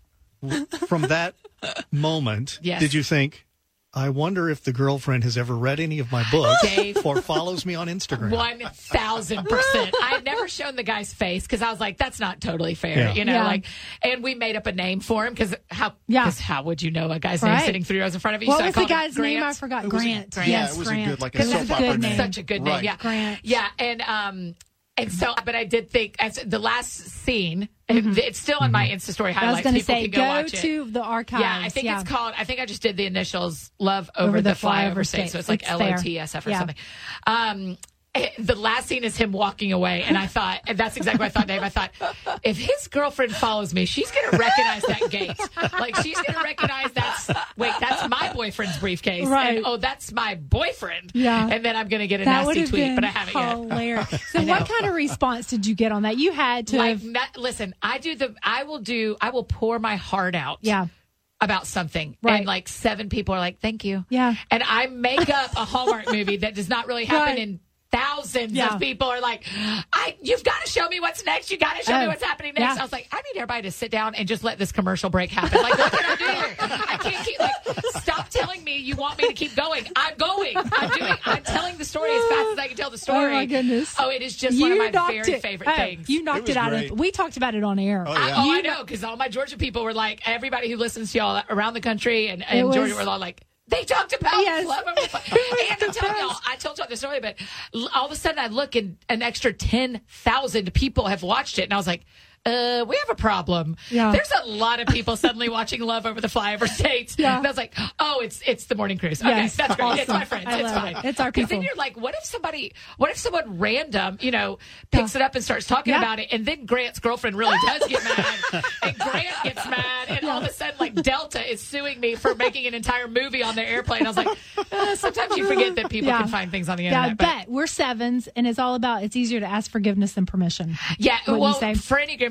from that moment, Yes. did you think, I wonder if the girlfriend has ever read any of my books Dave. or follows me on Instagram? One thousand percent. I had never shown the guy's face because I was like, "That's not totally fair," Yeah. you know. Yeah. Like, and we made up a name for him because how? Yeah. 'cause how would you know a guy's name Right. sitting three rows in front of you? What so I was the called him guy's name? I Grant. forgot. It was a- Grant. Grant. Yeah, Yes, it was a Grant. good, like a Because soap it's a opera good name. name. Such a good name. Right. Yeah. Grant. Yeah. And, um, and so, but I did think as the last scene, it- it's still on my Insta story Mm-hmm. I was highlights. going to People say, can go, go watch it. to the archives. Yeah, I think yeah. it's called, I think I just did the initials Love Over, Over the, the Flyover Flyover State. So States. it's like It's L O T S F or there. something. Um, eh, the last scene is him walking away. And I thought, and that's exactly what I thought, Dave. I thought, if his girlfriend follows me, she's going to recognize that gate. Like, she's going to recognize that's, wait, that's my boyfriend's briefcase. Right. And, oh, that's my boyfriend. Yeah. And then I'm going to get a That would nasty have tweet, been but I haven't yet. hilarious. So, I what know. kind of response did you get on that? You had to Like, have, not, listen, I do the, I will do, I will pour my heart out. yeah, About something. Right. And like seven people are like, thank you. Yeah. And I make up a Hallmark movie that does not really happen Right. in thousands Yeah. of people are like, I you've got to show me what's next. You got to show Oh. me what's happening next. Yeah. I was like, I need everybody to sit down and just let this commercial break happen. Like, what can I do here? I can't keep like stop telling me you want me to keep going. I'm going. I'm doing I'm telling the story as fast as I can tell the story. Oh, my goodness. Oh, it is just one of my knocked very it. favorite Oh, things. You knocked It it, was out great. of. We talked about it on air. Oh, I, yeah. oh, I You know, because all my Georgia people were like, everybody who listens to y'all around the country and, and was- Georgia were all like, they talked about Yes. Love Over the Flyover. And I'm telling y'all, I told y'all the story, but l- all of a sudden I look and an extra ten thousand people have watched it. And I was like, uh, we have a problem. Yeah. There's a lot of people suddenly watching Love Over the Flyover States. Yeah. And I was like, oh, it's it's the morning cruise. Okay, Yes. that's great. It's Awesome. my friends. I It's love fine. it. It's our 'Cause then people. you're like, what if somebody, what if someone random, you know, picks Yeah. it up and starts talking Yeah. about it, and then Grant's girlfriend really does get mad, and Grant gets mad, and all of a sudden, like, Delta is suing me for making an entire movie on their airplane. I was like, uh, sometimes you forget that people Yeah. can find things on the Yeah, internet. I bet we're sevens, and it's all about it's easier to ask forgiveness than permission. Yeah, Wouldn't you well, say? for Enneagram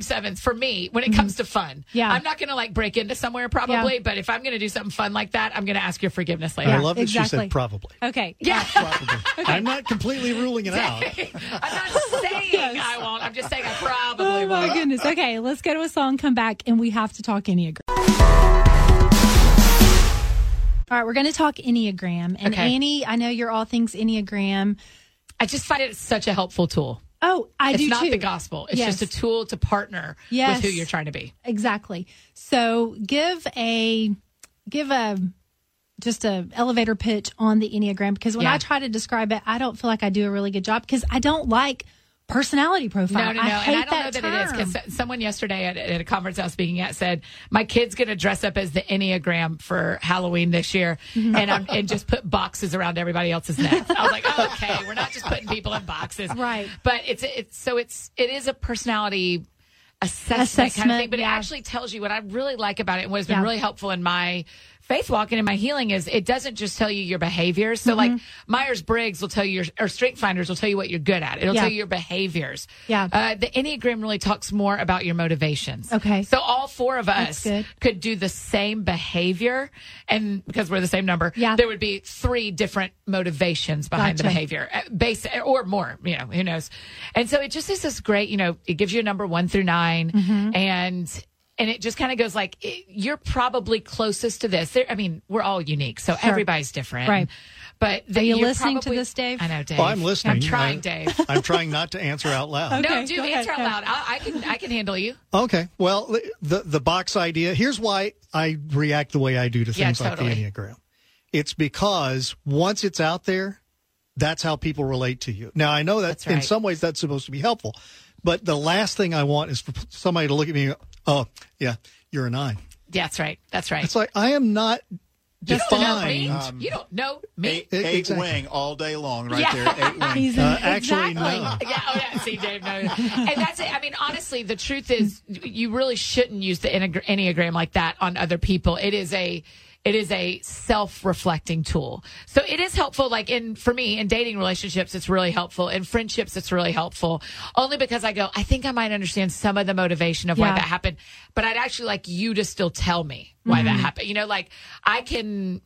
sevens for me when it comes to fun. Yeah. I'm not going to like break into somewhere probably, Yeah. but if I'm going to do something fun like that, I'm going to ask your forgiveness later. I love that she exactly. said probably. Okay. Yeah. Probably. I'm not completely ruling it out. I'm not saying I won't. I'm just saying I probably Oh my won't. goodness. Okay, let's go to a song, come back, and we have to talk Enneagram. All right, we're going to talk Enneagram. And Okay. Annie, I know you're all things Enneagram. I just find it such a helpful tool. Oh, I It's do not too. the gospel. It's Yes. just a tool to partner Yes. with who you're trying to be. Exactly. So give a give a just a elevator pitch on the Enneagram, because when Yeah. I try to describe it, I don't feel like I do a really good job because I don't like personality profile. No, no, no. I hate and I don't know that that it is term. because someone yesterday at, at a conference I was speaking at said, my kid's going to dress up as the Enneagram for Halloween this year and I'm, and just put boxes around everybody else's neck. I was like, oh, okay, we're not just putting people in boxes. Right. But it's, it's, so it's, it is a personality assessment, kind of Assessment, thing, but yeah. it actually tells you what I really like about it and what has been Yeah. really helpful in my faith walk and in my healing is it doesn't just tell you your behaviors. So Mm-hmm. like Myers-Briggs will tell you your, or Strength Finders will tell you what you're good at. It'll Yeah. tell you your behaviors. Yeah. Uh, the Enneagram really talks more about your motivations. Okay. So all four of us good. could do the same behavior and because we're the same number, Yeah. there would be three different motivations behind the Gotcha. behavior uh, base or more, you know, who knows. And so it just is this great, you know, it gives you a number one through nine Mm-hmm. and and it just kind of goes like, it, you're probably closest to this. There, I mean, we're all unique, so everybody's different. Right. But the, Are you you're listening to probably- this, Dave? I know, Dave. Oh, I'm listening. I'm trying, I- Dave. I'm trying not to answer out loud. No, Okay, do go answer ahead. out loud. I, I can, I can handle you. Okay. Well, the the box idea, here's why I react the way I do to Yeah, things like totally. the Enneagram. It's because once it's out there, that's how people relate to you. Now, I know that That's in right. some ways that's supposed to be helpful, but the last thing I want is for somebody to look at me and go, oh, yeah, you're a nine. Yeah, that's right. That's right. It's like, I am not You don't know me. defined. you don't know me. Eight, E- eight exactly. wing all day long, right Yeah. there. Eight wing. He's Uh, in- actually, exactly. no. Yeah, oh yeah. See, Dave, no. And that's it. I mean, honestly, the truth is, you really shouldn't use the Enneag- Enneagram like that on other people. It is a, it is a self-reflecting tool. So it is helpful. Like in, for me, in dating relationships, it's really helpful. In friendships, it's really helpful. Only because I go, I think I might understand some of the motivation of why Yeah. that happened, but I'd actually like you to still tell me why that happened. You know, like I can.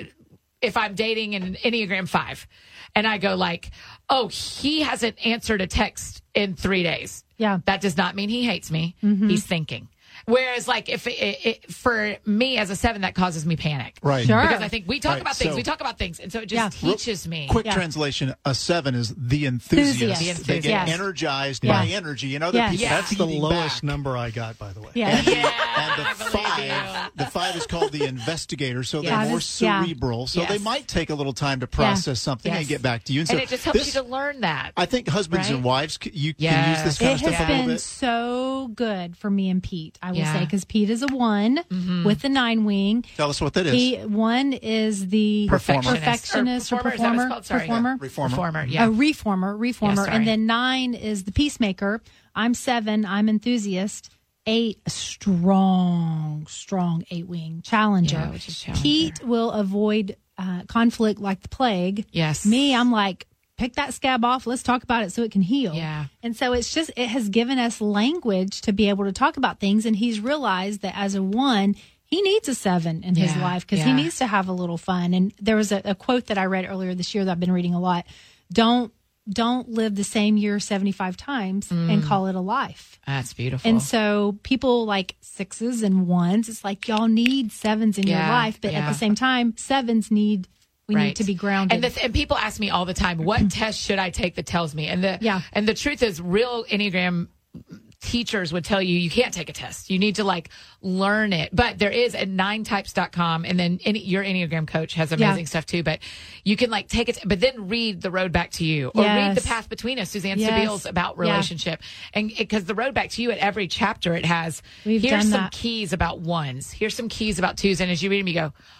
If I'm dating an Enneagram five and I go like, oh, he hasn't answered a text in three days. Yeah. That does not mean he hates me. He's thinking. Whereas like if it, it, for me as a seven, that causes me panic. Right. Sure. Because I think we talk Right, about things, so- we talk about things. And so it just Yeah. teaches me. Quick Yeah. translation: a seven is the enthusiast. Enthusiast. They get enthusiast. energized Yeah. by energy, and other Yes. people. Yeah. That's the feeding lowest back. number I got, by the way. Yeah. And, the- Yeah, and I the believe five, you. the five is called the investigator, so Yes. they're That more is- yeah. cerebral. So Yes. they might take a little time to process something Yes. and get back to you. And, so And it just helps this, you to learn that. I think husbands Right? and wives, c- you can Yes. use this kind It of has stuff a little been bit. so good for me and Pete, I will Yeah. say, because Pete is a one with the nine wing. Tell us what that is. He one is the Perfectionist. perfectionist or, Or performer, is that what performer. it's called? Sorry. performer. Reformer. Reformer, yeah. A reformer, reformer, Yeah, sorry. and then nine is the peacemaker. I'm seven. I'm enthusiast. Eight, a strong, strong eight wing challenger. Yeah, which is challenger. Pete will avoid uh, conflict like the plague. Yes. Me, I'm like, pick that scab off. Let's talk about it so it can heal. Yeah. And so it's just, it has given us language to be able to talk about things. And he's realized that as a one, he needs a seven in his Yeah, life because yeah. he needs to have a little fun. And there was a, a quote that I read earlier this year that I've been reading a lot. Don't, don't live the same year seventy-five times Mm. and call it a life. That's beautiful. And so people like sixes and ones, it's like y'all need sevens in your Yeah, life. But at yeah. the same time, sevens need, we need to be grounded. And, the th- and people ask me all the time, what test should I take that tells me? And the Yeah. and the truth is, real Enneagram teachers would tell you you can't take a test. You need to like learn it. But there is at nine types dot com, and then any, your Enneagram coach has amazing Yeah. stuff too. But you can like take it, but then read The Road Back to You, or read The Yes. Path Between Us, Suzanne Yes. Stabile's about Yeah. relationship. And because The Road Back to You, at every chapter it has, We've here's done some that. keys about ones, here's some keys about twos, and as you read them, you go,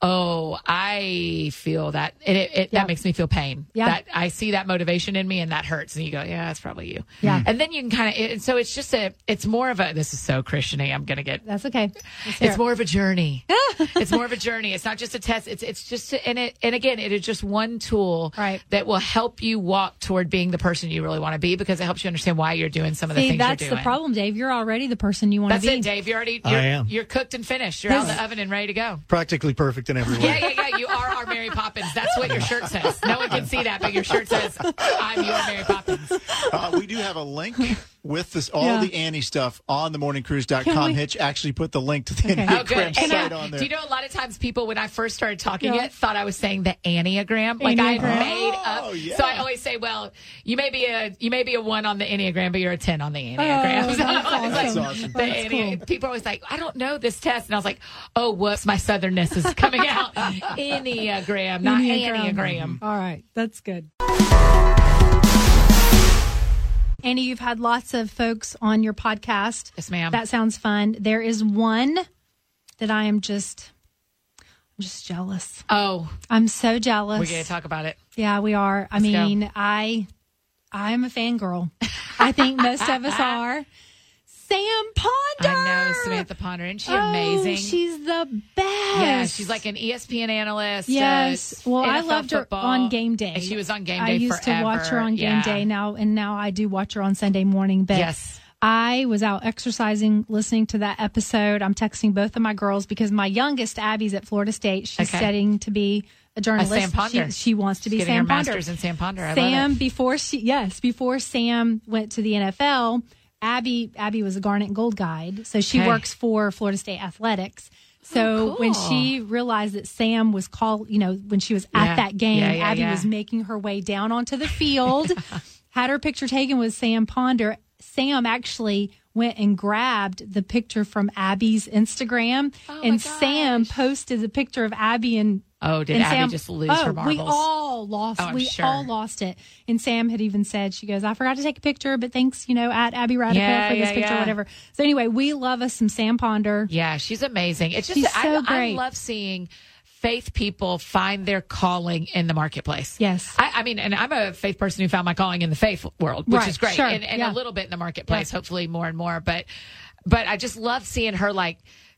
Oh, I feel that it, it, it Yeah. that makes me feel pain. Yeah. That I see that motivation in me, and that hurts. And you go, yeah, that's probably you. Yeah. And then you can kind of. It, so it's just a. It's more of a. This is so Christian-y. I'm gonna get. That's okay. Let's hear It's it. more of a journey. It's more of a journey. It's not just a test. It's it's just and it and again, it is just one tool Right. that will help you walk toward being the person you really want to be, because it helps you understand why you're doing some of the See, things that's you're doing. the problem, Dave. You're already the person you want That's to be. it, Dave. You're already. I You're, am. You're cooked and finished. You're out of the oven and ready to go. Practically perfect in every way. Yeah, yeah, yeah. You are our Mary Poppins. That's what your shirt says. No one can see that, but your shirt says, I'm your Mary Poppins. Uh, we do have a link with this all Yeah. the Annie stuff on the morning cruise dot Can com. we- Hitch actually put the link to the Okay. Oh, Enneagram good. And, site uh, on there. do you know a lot of times people, when I first started talking Yeah. it, thought I was saying the Enneagram. Like I Enneagram. had made up. Oh, yeah. So I always say, well, you may be a you may be a one on the Enneagram, but you're a ten on the Enneagram. Oh, So that's I was awesome. That's like, awesome. the That's Enne- cool. People are always like, I don't know this test. And I was like, oh, whoops, my southernness is coming out. Enneagram, not Enneagram. Enneagram. All right. That's good. Annie, you've had lots of folks on your podcast. Yes, ma'am. That sounds fun. There is one that I am just, I'm just jealous. Oh, I'm so jealous. we're going to talk about it. Yeah, we are. I Let's go. mean, I, I'm a fangirl. I think most of us are. Sam Ponder. I know Samantha Ponder. Isn't she Oh, amazing? she's the best. Yeah, she's like an E S P N analyst. Yes. uh, Well, I N F L loved her football. on game day. And she was on game I day used forever. to watch her on game Yeah. day now, and now I do watch her on Sunday morning. But Yes. I was out exercising, listening to that episode. I'm texting both of my girls because my youngest, Abby's at Florida State. She's Okay. studying to be a journalist. Sam Ponder. She, she wants to She's be getting Sam her Ponder. master's in Sam Ponder. I Sam, love it. before she, yes, before Sam went to the N F L, Abby, Abby was a Garnet and Gold guide. So she Okay. works for Florida State Athletics. So Oh, when cool. she realized that Sam was called, you know, when she was Yeah. at that game, Yeah, yeah, Abby yeah. was making her way down onto the field, had her picture taken with Sam Ponder. Sam actually went and grabbed the picture from Abby's Instagram, Oh, my and Sam gosh. posted the picture of Abby and Oh, did and Abby Sam, just lose oh, her marbles? We all lost. Oh, I'm we sure. all lost it. And Sam had even said, she goes, I forgot to take a picture, but thanks, you know, at Abby Radica Yeah, for this yeah, picture, yeah. whatever. So anyway, we love us some Sam Ponder. Yeah, she's amazing. It's just She's I, so I great. love seeing faith people find their calling in the marketplace. Yes. I, I mean, and I'm a faith person who found my calling in the faith world, which Right, is great, sure, and, and yeah. a little bit in the marketplace, Yeah. hopefully more and more. But, but I just love seeing her like.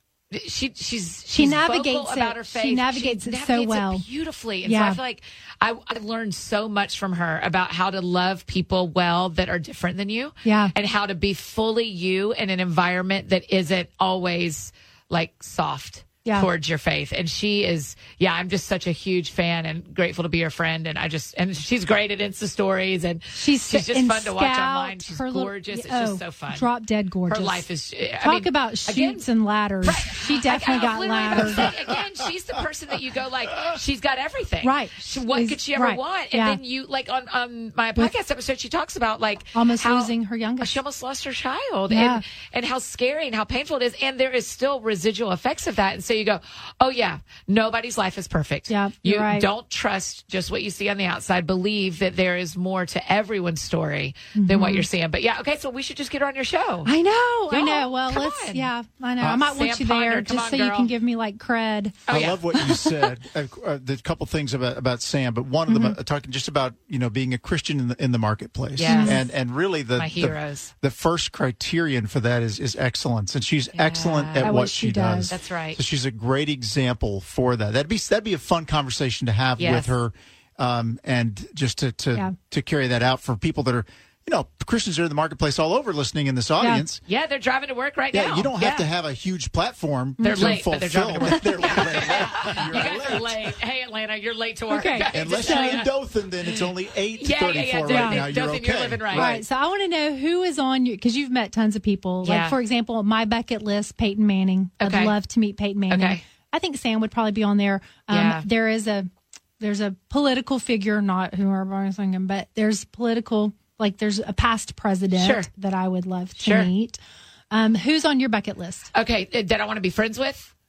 She she's She she's navigates vocal about it. her She faith. navigates it so navigates well. beautifully. And Yeah. so I feel like I, I learned so much from her about how to love people well that are different than you. Yeah. And how to be fully you in an environment that isn't always like soft Yeah. towards your faith. And she is, yeah, I'm just such a huge fan and grateful to be her friend. And I just, and she's great at Insta stories, and She's, she's just and fun to watch Scout, online. She's her little- gorgeous. It's oh, just so fun. Drop dead gorgeous. Her life is, I Talk mean, about again, chutes and ladders. She definitely I- I got was literally ladders. gonna say, again, she's the person that you go like, she's got everything. Right. She, what Is- could she ever right. want? And Yeah. then you, like on, on my podcast episode, she talks about like Almost how- losing her youngest. She almost lost her child, Yeah. and and how scary and how painful it is. And there is still residual effects of that. And so you go, oh yeah, nobody's life is perfect. Yeah, you you're right. don't trust just what you see on the outside. Believe that there is more to everyone's story than what you're seeing. But yeah, okay, so we should just get her on your show. Mm-hmm. I know, I Y'all, know. Well, come let's, on. yeah, I know. I might want Sam you Ponder, there come just on, so you girl. can give me like cred. Oh, I yeah. love what you said. uh, uh, the couple things about, about Sam, but one of them uh, talking just about you know being a Christian in the in the marketplace, Yes. and and really the My the- heroes. The, first criterion for that is is excellence, and she's excellent at, At what what she she does. does. That's right. So she's a great example for that. That'd be that'd be a fun conversation to have Yes. with her, um, and just to to Yeah. to carry that out for people that are. You know, Christians are in the marketplace all over listening in this audience. Yeah, they're driving to work right Yeah, now. you don't have Yeah. to have a huge platform They're to late, but they're fulfill. driving to work. They're late. You You're guys are late. Hey, Atlanta, you're late to work. Okay. Unless Just you're so you in know. Dothan, then it's only eight Yeah, yeah, thirty-four yeah, right Dothan- now. You're Dothan, okay. you're living right. Right. So I want to know who is on your, because you've met tons of people. Yeah. Like, for example, my bucket list, Peyton Manning. Okay. I'd love to meet Peyton Manning. Okay. I think Sam would probably be on there. Um, Yeah. There is a, there's a political figure, not who everybody's thinking, but there's political, like there's a past president Sure. that I would love to Sure. meet. Um, who's on your bucket list? Okay, uh, that I want to be friends with.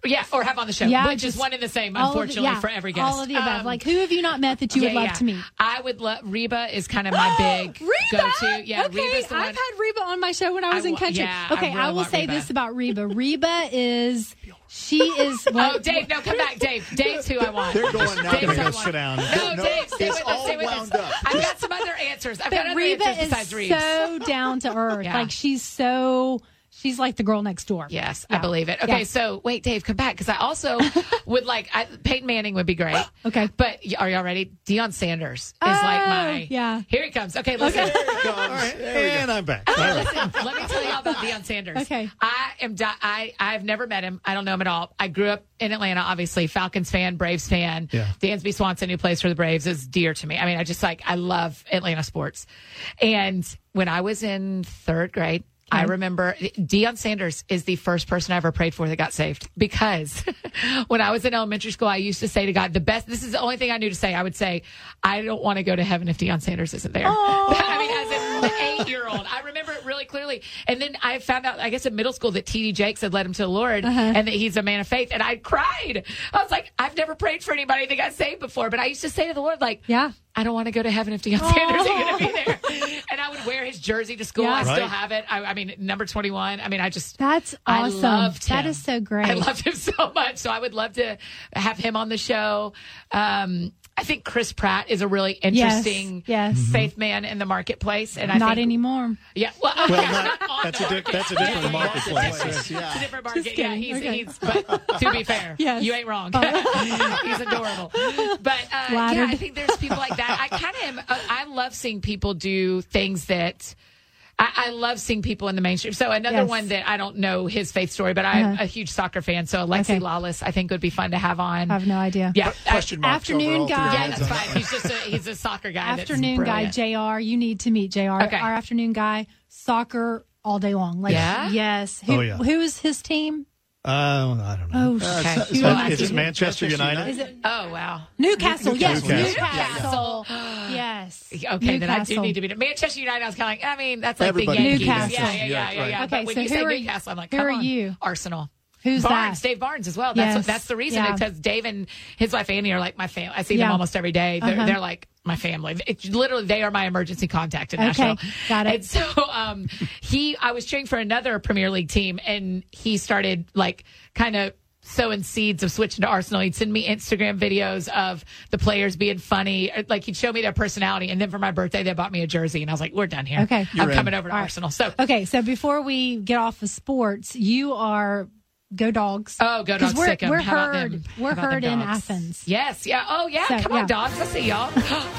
Yeah, or have on the show, Yeah, which is just one and the same, all of the- unfortunately, yeah, for every guest. All of the above. Um, Like, who have you not met that you yeah, would love yeah. to meet? I would love Reba is kind of my big Reba? go-to. Yeah, okay, Reba's the I've one. had Reba on my show when I was I in wa- country. yeah, I okay, really I will want say Reba. this about Reba. Reba is, she is. Oh, Dave, no, come back, Dave. Dave's who I want. They're going now. Dave's Gonna who I go want. sit down. No, No, Dave, stay it's with us. all Stay with wound us. up. I've got some other answers. I've got But other Reba answers is besides Reeves. so down to earth. Yeah. Like, she's so, she's like the girl next door. Yes, Yeah. I believe it. Okay, Yeah. so wait, Dave, come back because I also would like I, Peyton Manning would be great. Okay. but y- are y'all ready? Deion Sanders is like Oh, my yeah. Here he comes. Okay, listen. There it comes. All right, There we go. and I'm back. All right. Listen, let me tell y'all about Deion Sanders. Okay. I am. Di- I I've never met him. I don't know him at all. I grew up in Atlanta, obviously Falcons fan, Braves fan. Yeah. Dansby Swanson, who plays for the Braves, is dear to me. I mean, I just like I love Atlanta sports. And when I was in third grade, I remember Deion Sanders is the first person I ever prayed for that got saved because when I was in elementary school, I used to say to God, the best, this is the only thing I knew to say. I would say, I don't want to go to heaven if Deion Sanders isn't there. I mean, as an eight year old, I remember it really clearly. And then I found out, I guess in middle school that T D Jakes had led him to the Lord and that he's a man of faith. And I cried. I was like, I've never prayed for anybody that got saved before, but I used to say to the Lord, like, Yeah. I don't want to go to heaven if Deion Sanders ain't going to be there. And I would wear his jersey to school. Yeah. I still Right. have it. I, I mean, number twenty-one. I mean, I just. That's I awesome. loved That him. is so great. I loved him so much. So I would love to have him on the show. Um, I think Chris Pratt is a really interesting Yes, yes. faith man in the marketplace. And I Not think, anymore. Yeah. Well, okay, Well, not- not on that's the a di- market. that's a different Yeah, marketplace. It's, Yeah. it's a different Just market. Yeah, kidding. he's, Okay. he's, but to be fair, Yes. you ain't wrong. He's adorable. But uh, yeah, Flattered. I think there's people like that. I kind of am. Uh, I love seeing people do things that. I, I love seeing people in the mainstream. So another Yes. one that I don't know his faith story, but I'm Uh-huh. a huge soccer fan. So Alexi Okay. Lawless, I think would be fun to have on. I have no idea. Yeah, Question marks Afternoon over all three guy. yeah, heads that's on fine. that. He's just a, he's a soccer guy. that's Afternoon guy, brilliant. J R. You need to meet J R. Okay. Our afternoon guy, soccer all day long. Like, Yeah? Yes. Who, Oh, yeah. Who is his team? Uh, I don't know. Oh, Okay. it's- Who Uh, else? is it Manchester United? is it Oh wow. Newcastle? Yes, Newcastle. Newcastle. Yes. Okay, then I do Newcastle. need to be Manchester United. I was kind of like, I mean, that's like Everybody the Yankees. Newcastle. Yeah, yeah, yeah, yeah, Right. yeah. Okay, but when so you who say are- Newcastle, I'm like, who come are on, you? Arsenal. Who's Barnes, that? Dave Barnes as well. That's Yes. that's the reason Yeah. because Dave and his wife Annie are like my family. I see them Yeah. almost every day. They're, Uh-huh. they're like my family. It's literally they are my emergency contact in Okay, Nashville. got it. And so um, he, I was cheering for another Premier League team, and he started like kind of sowing seeds of switching to Arsenal. He'd send me Instagram videos of the players being funny. Like he'd show me their personality. And then for my birthday, they bought me a jersey. And I was like, we're done here. Okay. I'm You're in. coming over to All right. Arsenal. So, Okay, so before we get off of sports, you are go dogs. oh, go 'Cause dogs, we're, sick 'em. we're How about heard. them? We're How about heard them in dogs? Athens. Yes. Yeah. Oh, yeah. So, Come yeah. on, dogs. I see y'all.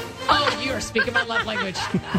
Oh, you are speaking my love language.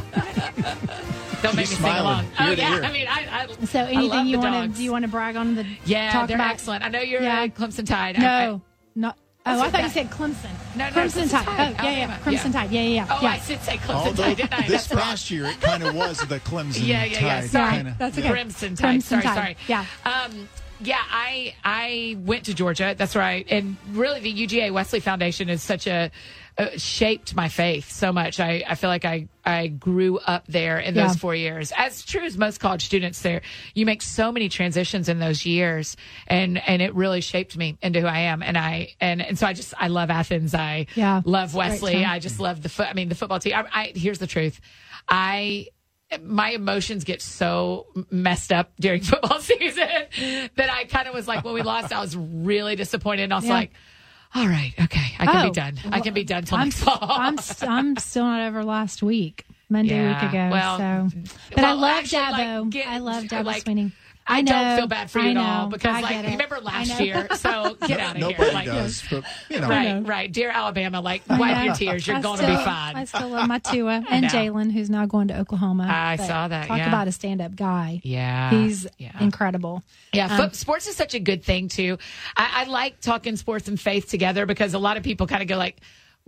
Don't make She's me sing smiling along. Oh, ear to yeah. ear. I mean, I, I So I love anything you the want to dogs. do you want to brag on the Yeah, talk they're about? excellent. I know you're Yeah. a Clemson Tide. I- No, no. Oh, I said thought you that. said Clemson. No, no, Crimson Clemson Tide. Tide, Oh, yeah, yeah, Alabama. Crimson Yeah. Tide. Yeah, yeah, yeah. Oh, yeah. I did say Clemson Although Tide, didn't I? this That's right. past year it kind of was the Clemson Yeah, yeah, yeah. Tide. Sorry. kinda. That's okay. Crimson Tide. Crimson sorry, Tide. sorry. Yeah. Um, yeah, I I went to Georgia. That's right. And really, the U G A Wesley Foundation is such a uh, shaped my faith so much. I, I feel like I I grew up there in Yeah. those four years. As true as most college students, there you make so many transitions in those years, and and it really shaped me into who I am. And I and and so I just I love Athens. I Yeah. love It's a great Wesley. time. I just love the foot. I mean, the football team. I, I here's the truth. I my emotions get so messed up during football season that I kind of was like, when we lost, I was really disappointed. And I was Yeah. like, all right, okay, I can Oh, be done. I can be done till I'm, next fall. I'm, st- I'm still not over last week, Monday Yeah, week ago. well, so, but I well, love actually, like, Dabo. get- I love Dabo like, Sweeney. I, know, don't feel bad for you I at know, all because, I like, get you it. remember I last know. year? So get out of Nobody here. Like, does, but you know. Right, know. right. Dear Alabama, like, I wipe know. your tears. You're I going still, to be fine. I still love my Tua and know. Jalen, who's now going to Oklahoma. I But saw that, Talk yeah. about a stand-up guy. yeah. He's yeah. incredible. Yeah, Um, foot, sports is such a good thing too. I, I like talking sports and faith together because a lot of people kind of go like,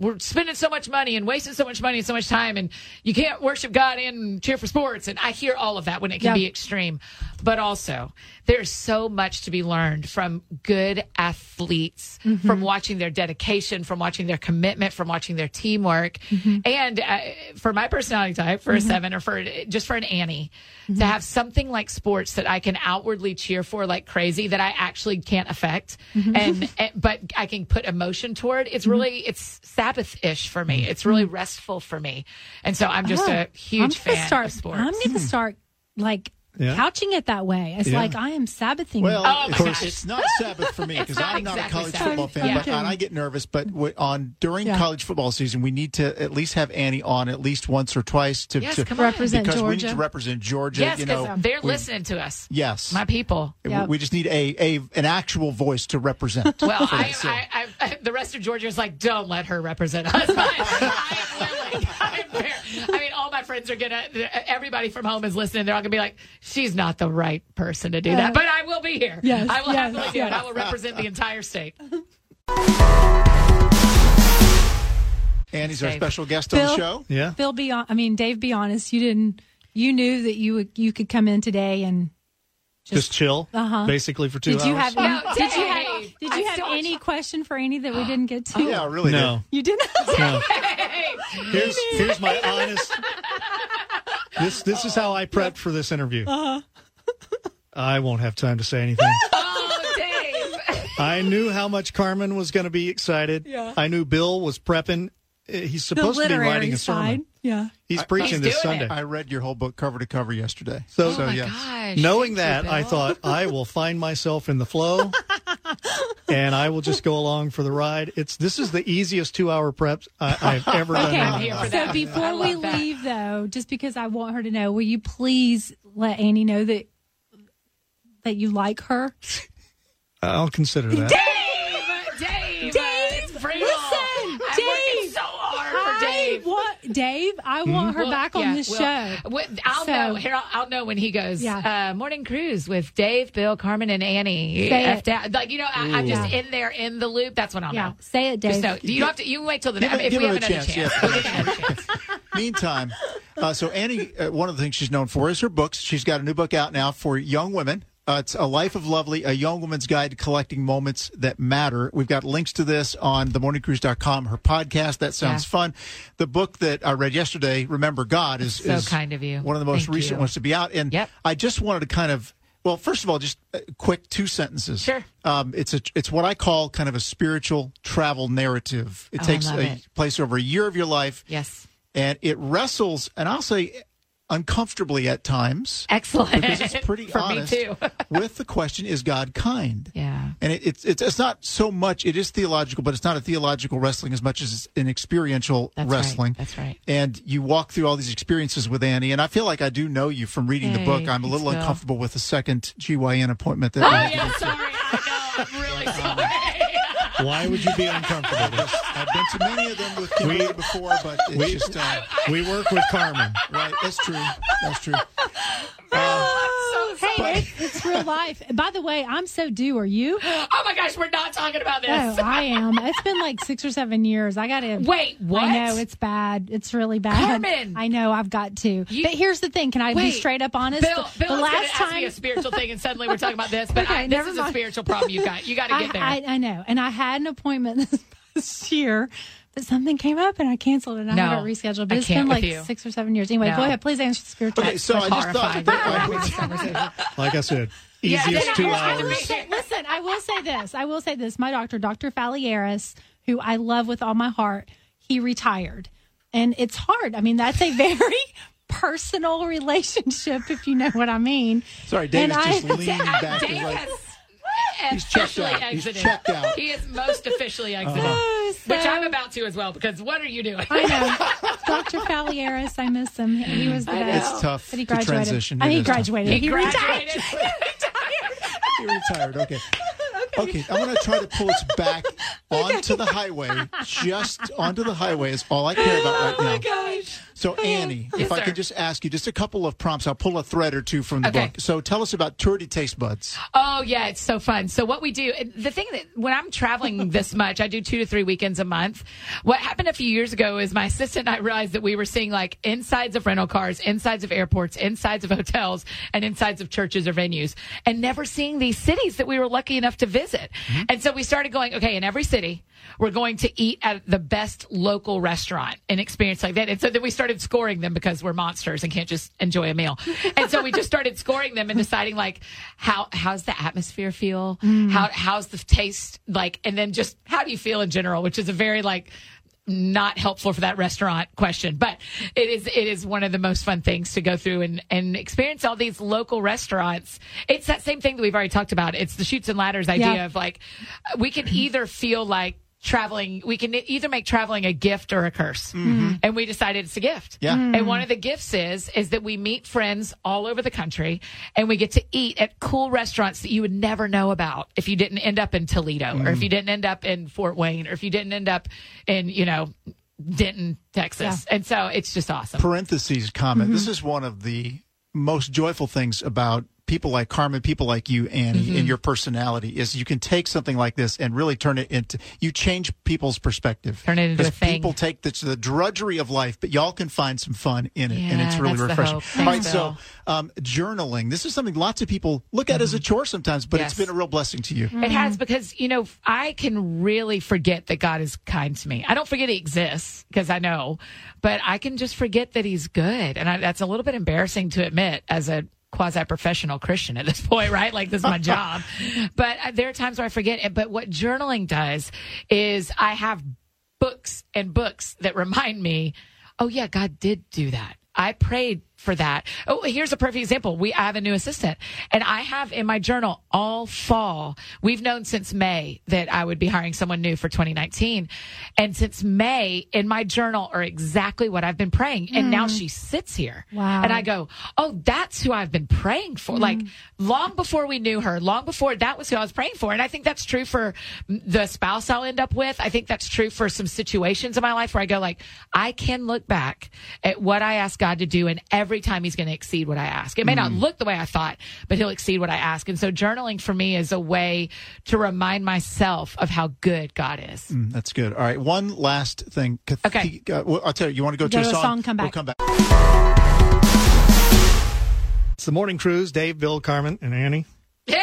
we're spending so much money and wasting so much money and so much time, and you can't worship God and cheer for sports. And I hear all of that when it can Yeah. be extreme. But also, there's so much to be learned from good athletes, Mm-hmm. from watching their dedication, from watching their commitment, from watching their teamwork. Mm-hmm. And uh, for my personality type, for a seven or for just for an Annie, Mm-hmm. to have something like sports that I can outwardly cheer for like crazy that I actually can't affect, Mm-hmm. and, and but I can put emotion toward. It's really it's Sabbath-ish for me. It's really restful for me, and so I'm just Oh, a huge I'm gonna fan start, of sports. I'm going to start like Yeah. couching it that way. It's Yeah. like I am Sabbathing. Well, Oh, it's, my gosh. it's not Sabbath for me because not I'm not exactly a college Sabbath. football fan, Yeah. but, and I get nervous. But w- on during Yeah. college football season, we need to at least have Annie on at least once or twice to, Yes, to come on. Represent because we Georgia. need to represent Georgia. yes, you because know, they're we- listening to us. Yes, My people. We- Yep. we just need a, a an actual voice to represent. Well, for I, that, so. I, I, I, the rest of Georgia is like, don't let her represent us. I, I am willing. I am fair. I mean, all my friends are gonna. Everybody from home is listening. They're all gonna be like, she's not the right person to do that, Uh, but I will be here. yes, I will yes, happily do it. yes. I will represent the entire state. Annie's our Dave. special guest on Phil? the show. Yeah. Phil, be on. I mean, Dave, be honest. You didn't. You knew that you would, you could come in today and Just, chill, Uh-huh. basically for two did you hours. have any, No, did you have Dave, did I you have still- any question for Annie that we didn't get to? Yeah, really. no. You didn't. no. Hey, Here's here's my honest. This this is how I prepped for this interview. Uh-huh. I won't have time to say anything. oh, Dave. I knew how much Carmen was going to be excited. Yeah. I knew Bill was prepping. Uh, He's The supposed to be literary writing a side. sermon. Yeah. He's preaching He's this doing Sunday. it. I read your whole book cover to cover yesterday. So- Oh so my yes. gosh. Knowing Thank that, you, I Bill. thought I will find myself in the flow, and I will just go along for the ride. It's this is the easiest two-hour prep I, I've ever done. Okay. in I'm my here for life. that. So I before we love that. leave, though, just because I want her to know, will you please let Annie know that that you like her? I'll consider that. Dave, Dave, Dave, it's brutal. listen, I'm working Dave. so hard for I Dave. want Dave. I want her Well, back on yeah, this well, show. wh- I'll So- know. Here, I'll, I'll know when he goes. Yeah. Uh, morning cruise with Dave, Bill, Carmen, and Annie. Say F it. down. Like you know, I, I'm just Yeah. in there in the loop. That's when I'll Yeah, know. say it, Dave. Just know. You don't have to. You wait till the Give I mean, it- if give we him have a another chance, chance. yeah. We'll give another chance. Meantime, uh, so Annie, uh, one of the things she's known for is her books. She's got a new book out now for young women. Uh, it's A Life of Lovely, a young woman's guide to collecting moments that matter. We've got links to this on the morning cruise dot com, her podcast. That sounds Yeah. fun. The book that I read yesterday, Remember God, is, So is kind of you. one of the most Thank recent you. ones to be out. And Yep. I just wanted to kind of, well, first of all, just a quick two sentences. Sure. Um, it's a, it's what I call kind of a spiritual travel narrative. It Oh, I takes love a it. place over a year of your life. Yes. And it wrestles, and I'll say uncomfortably at times, Excellent. because it's pretty for honest, me too. with the question, is God kind? Yeah. And it, it's, it's it's not so much, it is theological, but it's not a theological wrestling as much as it's an experiential That's wrestling. right. That's right. And you walk through all these experiences with Annie, and I feel like I do know you from reading the Hey, book. I'm a thanks, little Bill. uncomfortable with the second G Y N appointment that Oh we have to yeah. go to. Sorry. I know. I'm really sorry. Why would you be uncomfortable? I've been to many of them with Kimberly before, but it's we- just uh, We work with Carmen. right. That's true. That's true. I'm so Hey, sorry. it's, it's real life. By the way, I'm so due. Are you? Oh my gosh, we're not talking about this. Oh, I am. It's been like six or seven years. I got to. Wait, what? I know it's bad. It's really bad. Carmen! I know. I've got to. You- but here's the thing. Can I be Wait, straight up honest? Bill, the Bill the was going last to ask time me a spiritual thing, and suddenly we're talking about this. But Okay, I, this never is a mind. spiritual problem. You got, you got to I, get there. I, I know, and I had an appointment this past year, but something came up and I canceled it. and I No, had it rescheduled. But I it's can't been with like you. six or seven years. Anyway, No. go ahead. Please answer the spiritual. Okay, so I just thought Horrified. that We're I having would- this conversation. Like I said, Yeah, easiest then two I- I- hours. Listen, listen, I will say this. I will say this. My doctor, Doctor Falieris, who I love with all my heart, he retired. And it's hard. I mean, that's a very personal relationship, if you know what I mean. Sorry, David's And I- just leaning back. Dave and like, has He's checked officially out. He's exited. checked out. He is most officially exited. Oh, so- Which I'm about to as well, because what are you doing? I know. Doctor Falieris, I miss him. He was the I know. best. It's tough But he to graduated. transition. I It mean, he is tough. graduated. He He, retired. graduated. He retired. Okay. Okay. I'm going to try to pull us back onto the highway. Just onto the highway is all I care about right now. Oh my gosh. So, Annie, Yes, if I sir. could just ask you just a couple of prompts, I'll pull a thread or two from the Okay. book. So, tell us about Tour de Taste Buds. Oh, yeah, it's so fun. So what we do, and the thing that when I'm traveling this much, I do two to three weekends a month. What happened a few years ago is my assistant and I realized that we were seeing like insides of rental cars, insides of airports, insides of hotels, and insides of churches or venues, and never seeing these cities that we were lucky enough to visit. Mm-hmm. And so we started going, okay, in every city, we're going to eat at the best local restaurant and experience like that. And so then we started scoring them because we're monsters and can't just enjoy a meal. And so we just started scoring them and deciding like, how, how's the atmosphere feel? Mm. How, how's the taste like? And then just how do you feel in general, which is a very like, not helpful for that restaurant question, but it is, it is one of the most fun things to go through and, and experience all these local restaurants. It's that same thing that we've already talked about. It's the Chutes and Ladders idea Yeah. of like, we can either feel like traveling, we can either make traveling a gift or a curse. Mm-hmm. And we decided it's a gift. Yeah. Mm. And one of the gifts is, is that we meet friends all over the country and we get to eat at cool restaurants that you would never know about if you didn't end up in Toledo mm. or if you didn't end up in Fort Wayne or if you didn't end up in, you know, Denton, Texas. Yeah. And so it's just awesome. Parentheses comment. Mm-hmm. This is one of the most joyful things about people like Carmen, people like you, Annie, mm-hmm. and your personality is you can take something like this and really turn it into, you change people's perspective. Turn it into a thing. People take the, the drudgery of life, but y'all can find some fun in it, yeah, and it's really that's refreshing. The hope. Thanks, All right, Bill. so um, journaling. This is something lots of people look at mm-hmm. as a chore sometimes, but yes. it's been a real blessing to you. Mm-hmm. It has, because, you know, I can really forget that God is kind to me. I don't forget he exists because I know, but I can just forget that he's good. And I, that's a little bit embarrassing to admit as a quasi-professional Christian at this point, right? Like, this is my job. But uh, there are times where I forget it. But what journaling does is I have books and books that remind me, oh, yeah, God did do that. I prayed for that. Oh, here's a perfect example. We I have a new assistant, and I have in my journal all fall. We've known since May that I would be hiring someone new for twenty nineteen. And since May, in my journal are exactly what I've been praying. And mm. now she sits here. Wow. And I go, oh, that's who I've been praying for. Mm. Like, long before we knew her, long before, that was who I was praying for. And I think that's true for the spouse I'll end up with. I think that's true for some situations in my life where I go like, I can look back at what I asked God to do, and every time he's going to exceed what I ask. It may mm. not look the way I thought, but he'll exceed what I ask. And so journaling for me is a way to remind myself of how good God is. Mm, that's good. All right. One last thing. Okay. Uh, well, I'll tell you, you want to go, go to a song? song, come back. We'll come back. It's the Morning Cruise. Dave, Bill, Carmen, and Annie. Yay!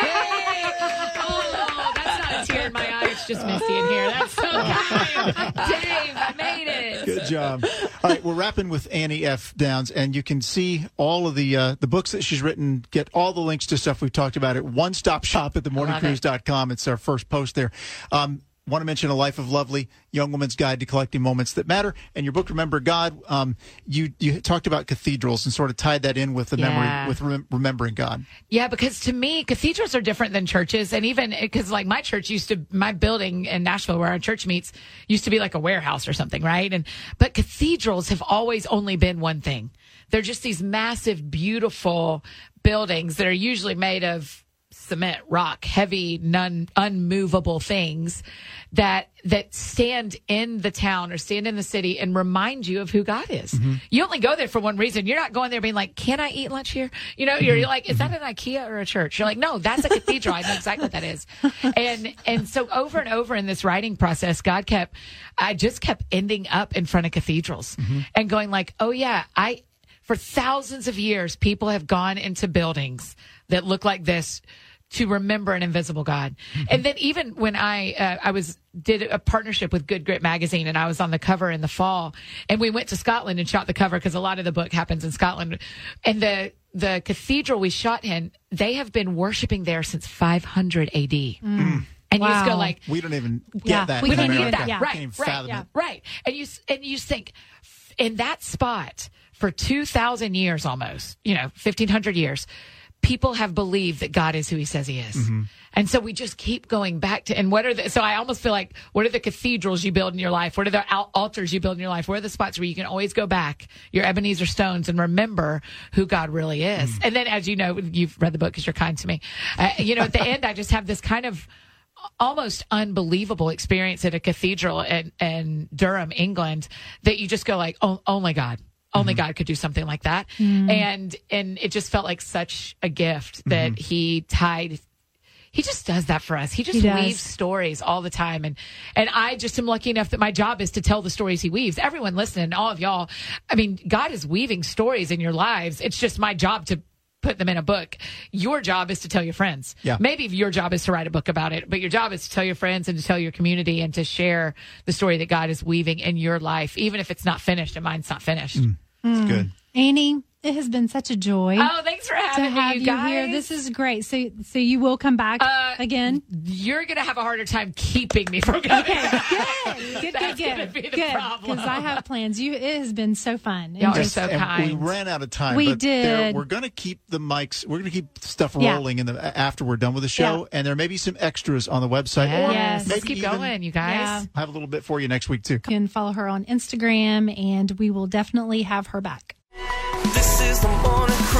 Oh, that's not a tear in my eye. It's just Misty in here. That's so kind. Dave, I made it. Good job. All right, we're wrapping with Annie F. Downs, and you can see all of the uh, the books that she's written, get all the links to stuff we've talked about at One Stop Shop at the morning cruise dot com. It's our first post there. Um, want to mention A Life of Lovely, Young Woman's Guide to Collecting Moments That Matter, and your book, Remember God. Um, you you talked about cathedrals and sort of tied that in with the Yeah. memory, with rem- remembering God. Yeah, because to me, cathedrals are different than churches. And even because, like, my church used to, my building in Nashville where our church meets used to be like a warehouse or something, right? And but cathedrals have always only been one thing. They're just these massive, beautiful buildings that are usually made of cement, rock, heavy, non, unmovable things that that stand in the town or stand in the city and remind you of who God is. Mm-hmm. You only go there for one reason. You're not going there being like, can I eat lunch here? You know, you're, you're like, is that an IKEA or a church? You're like, no, that's a cathedral. I know exactly what that is. And and so over and over in this writing process, God kept, I just kept ending up in front of cathedrals mm-hmm. and going like, oh yeah, I, for thousands of years, people have gone into buildings that look like this to remember an invisible God. Mm-hmm. And then even when I, uh, I was, did a partnership with Good Grit magazine, and I was on the cover in the fall, and we went to Scotland and shot the cover because a lot of the book happens in Scotland. And the, the cathedral we shot in, they have been worshiping there since five hundred A D. Mm. And wow. you just go like, we don't even get yeah, that. we in don't America. get that. Yeah. Right, Can't even right, fathom yeah, it. right. And you, and you think in that spot for two thousand years almost, you know, fifteen hundred years, people have believed that God is who he says he is. Mm-hmm. And so we just keep going back to, and what are the, so I almost feel like, what are the cathedrals you build in your life? What are the al- altars you build in your life? Where are the spots where you can always go back, your Ebenezer stones, and remember who God really is? Mm-hmm. And then, as you know, you've read the book because you're kind to me. Uh, you know, at the end, I just have this kind of almost unbelievable experience at a cathedral in, in Durham, England, that you just go like, oh, only God. Only God could do something like that. Mm. And and it just felt like such a gift that mm-hmm. he tied. He just does that for us. He just he weaves stories all the time. And and I just am lucky enough that my job is to tell the stories he weaves. Everyone listening, all of y'all, I mean, God is weaving stories in your lives. It's just my job to put them in a book. Your job is to tell your friends. Yeah. Maybe your job is to write a book about it, but your job is to tell your friends and to tell your community and to share the story that God is weaving in your life, even if it's not finished and mine's not finished. Mm. That's mm. good. Annie, it has been such a joy. Oh, thanks for having to have me, you you guys. here. This is great. So, so you will come back uh, again? You're going to have a harder time keeping me from coming. Okay, good, good, That's good, gonna be the good. problem. Because I have plans. You, it has been so fun. Y'all just, are so and kind. We ran out of time. We but did. There, we're going to keep the mics. We're going to keep stuff Yeah. rolling in the after we're done with the show, Yeah. and there may be some extras on the website. Yes. Or Yes. maybe Let's keep even going, you guys. Yeah. have a little bit for you next week too. You can follow her on Instagram, and we will definitely have her back. This is the morning crew.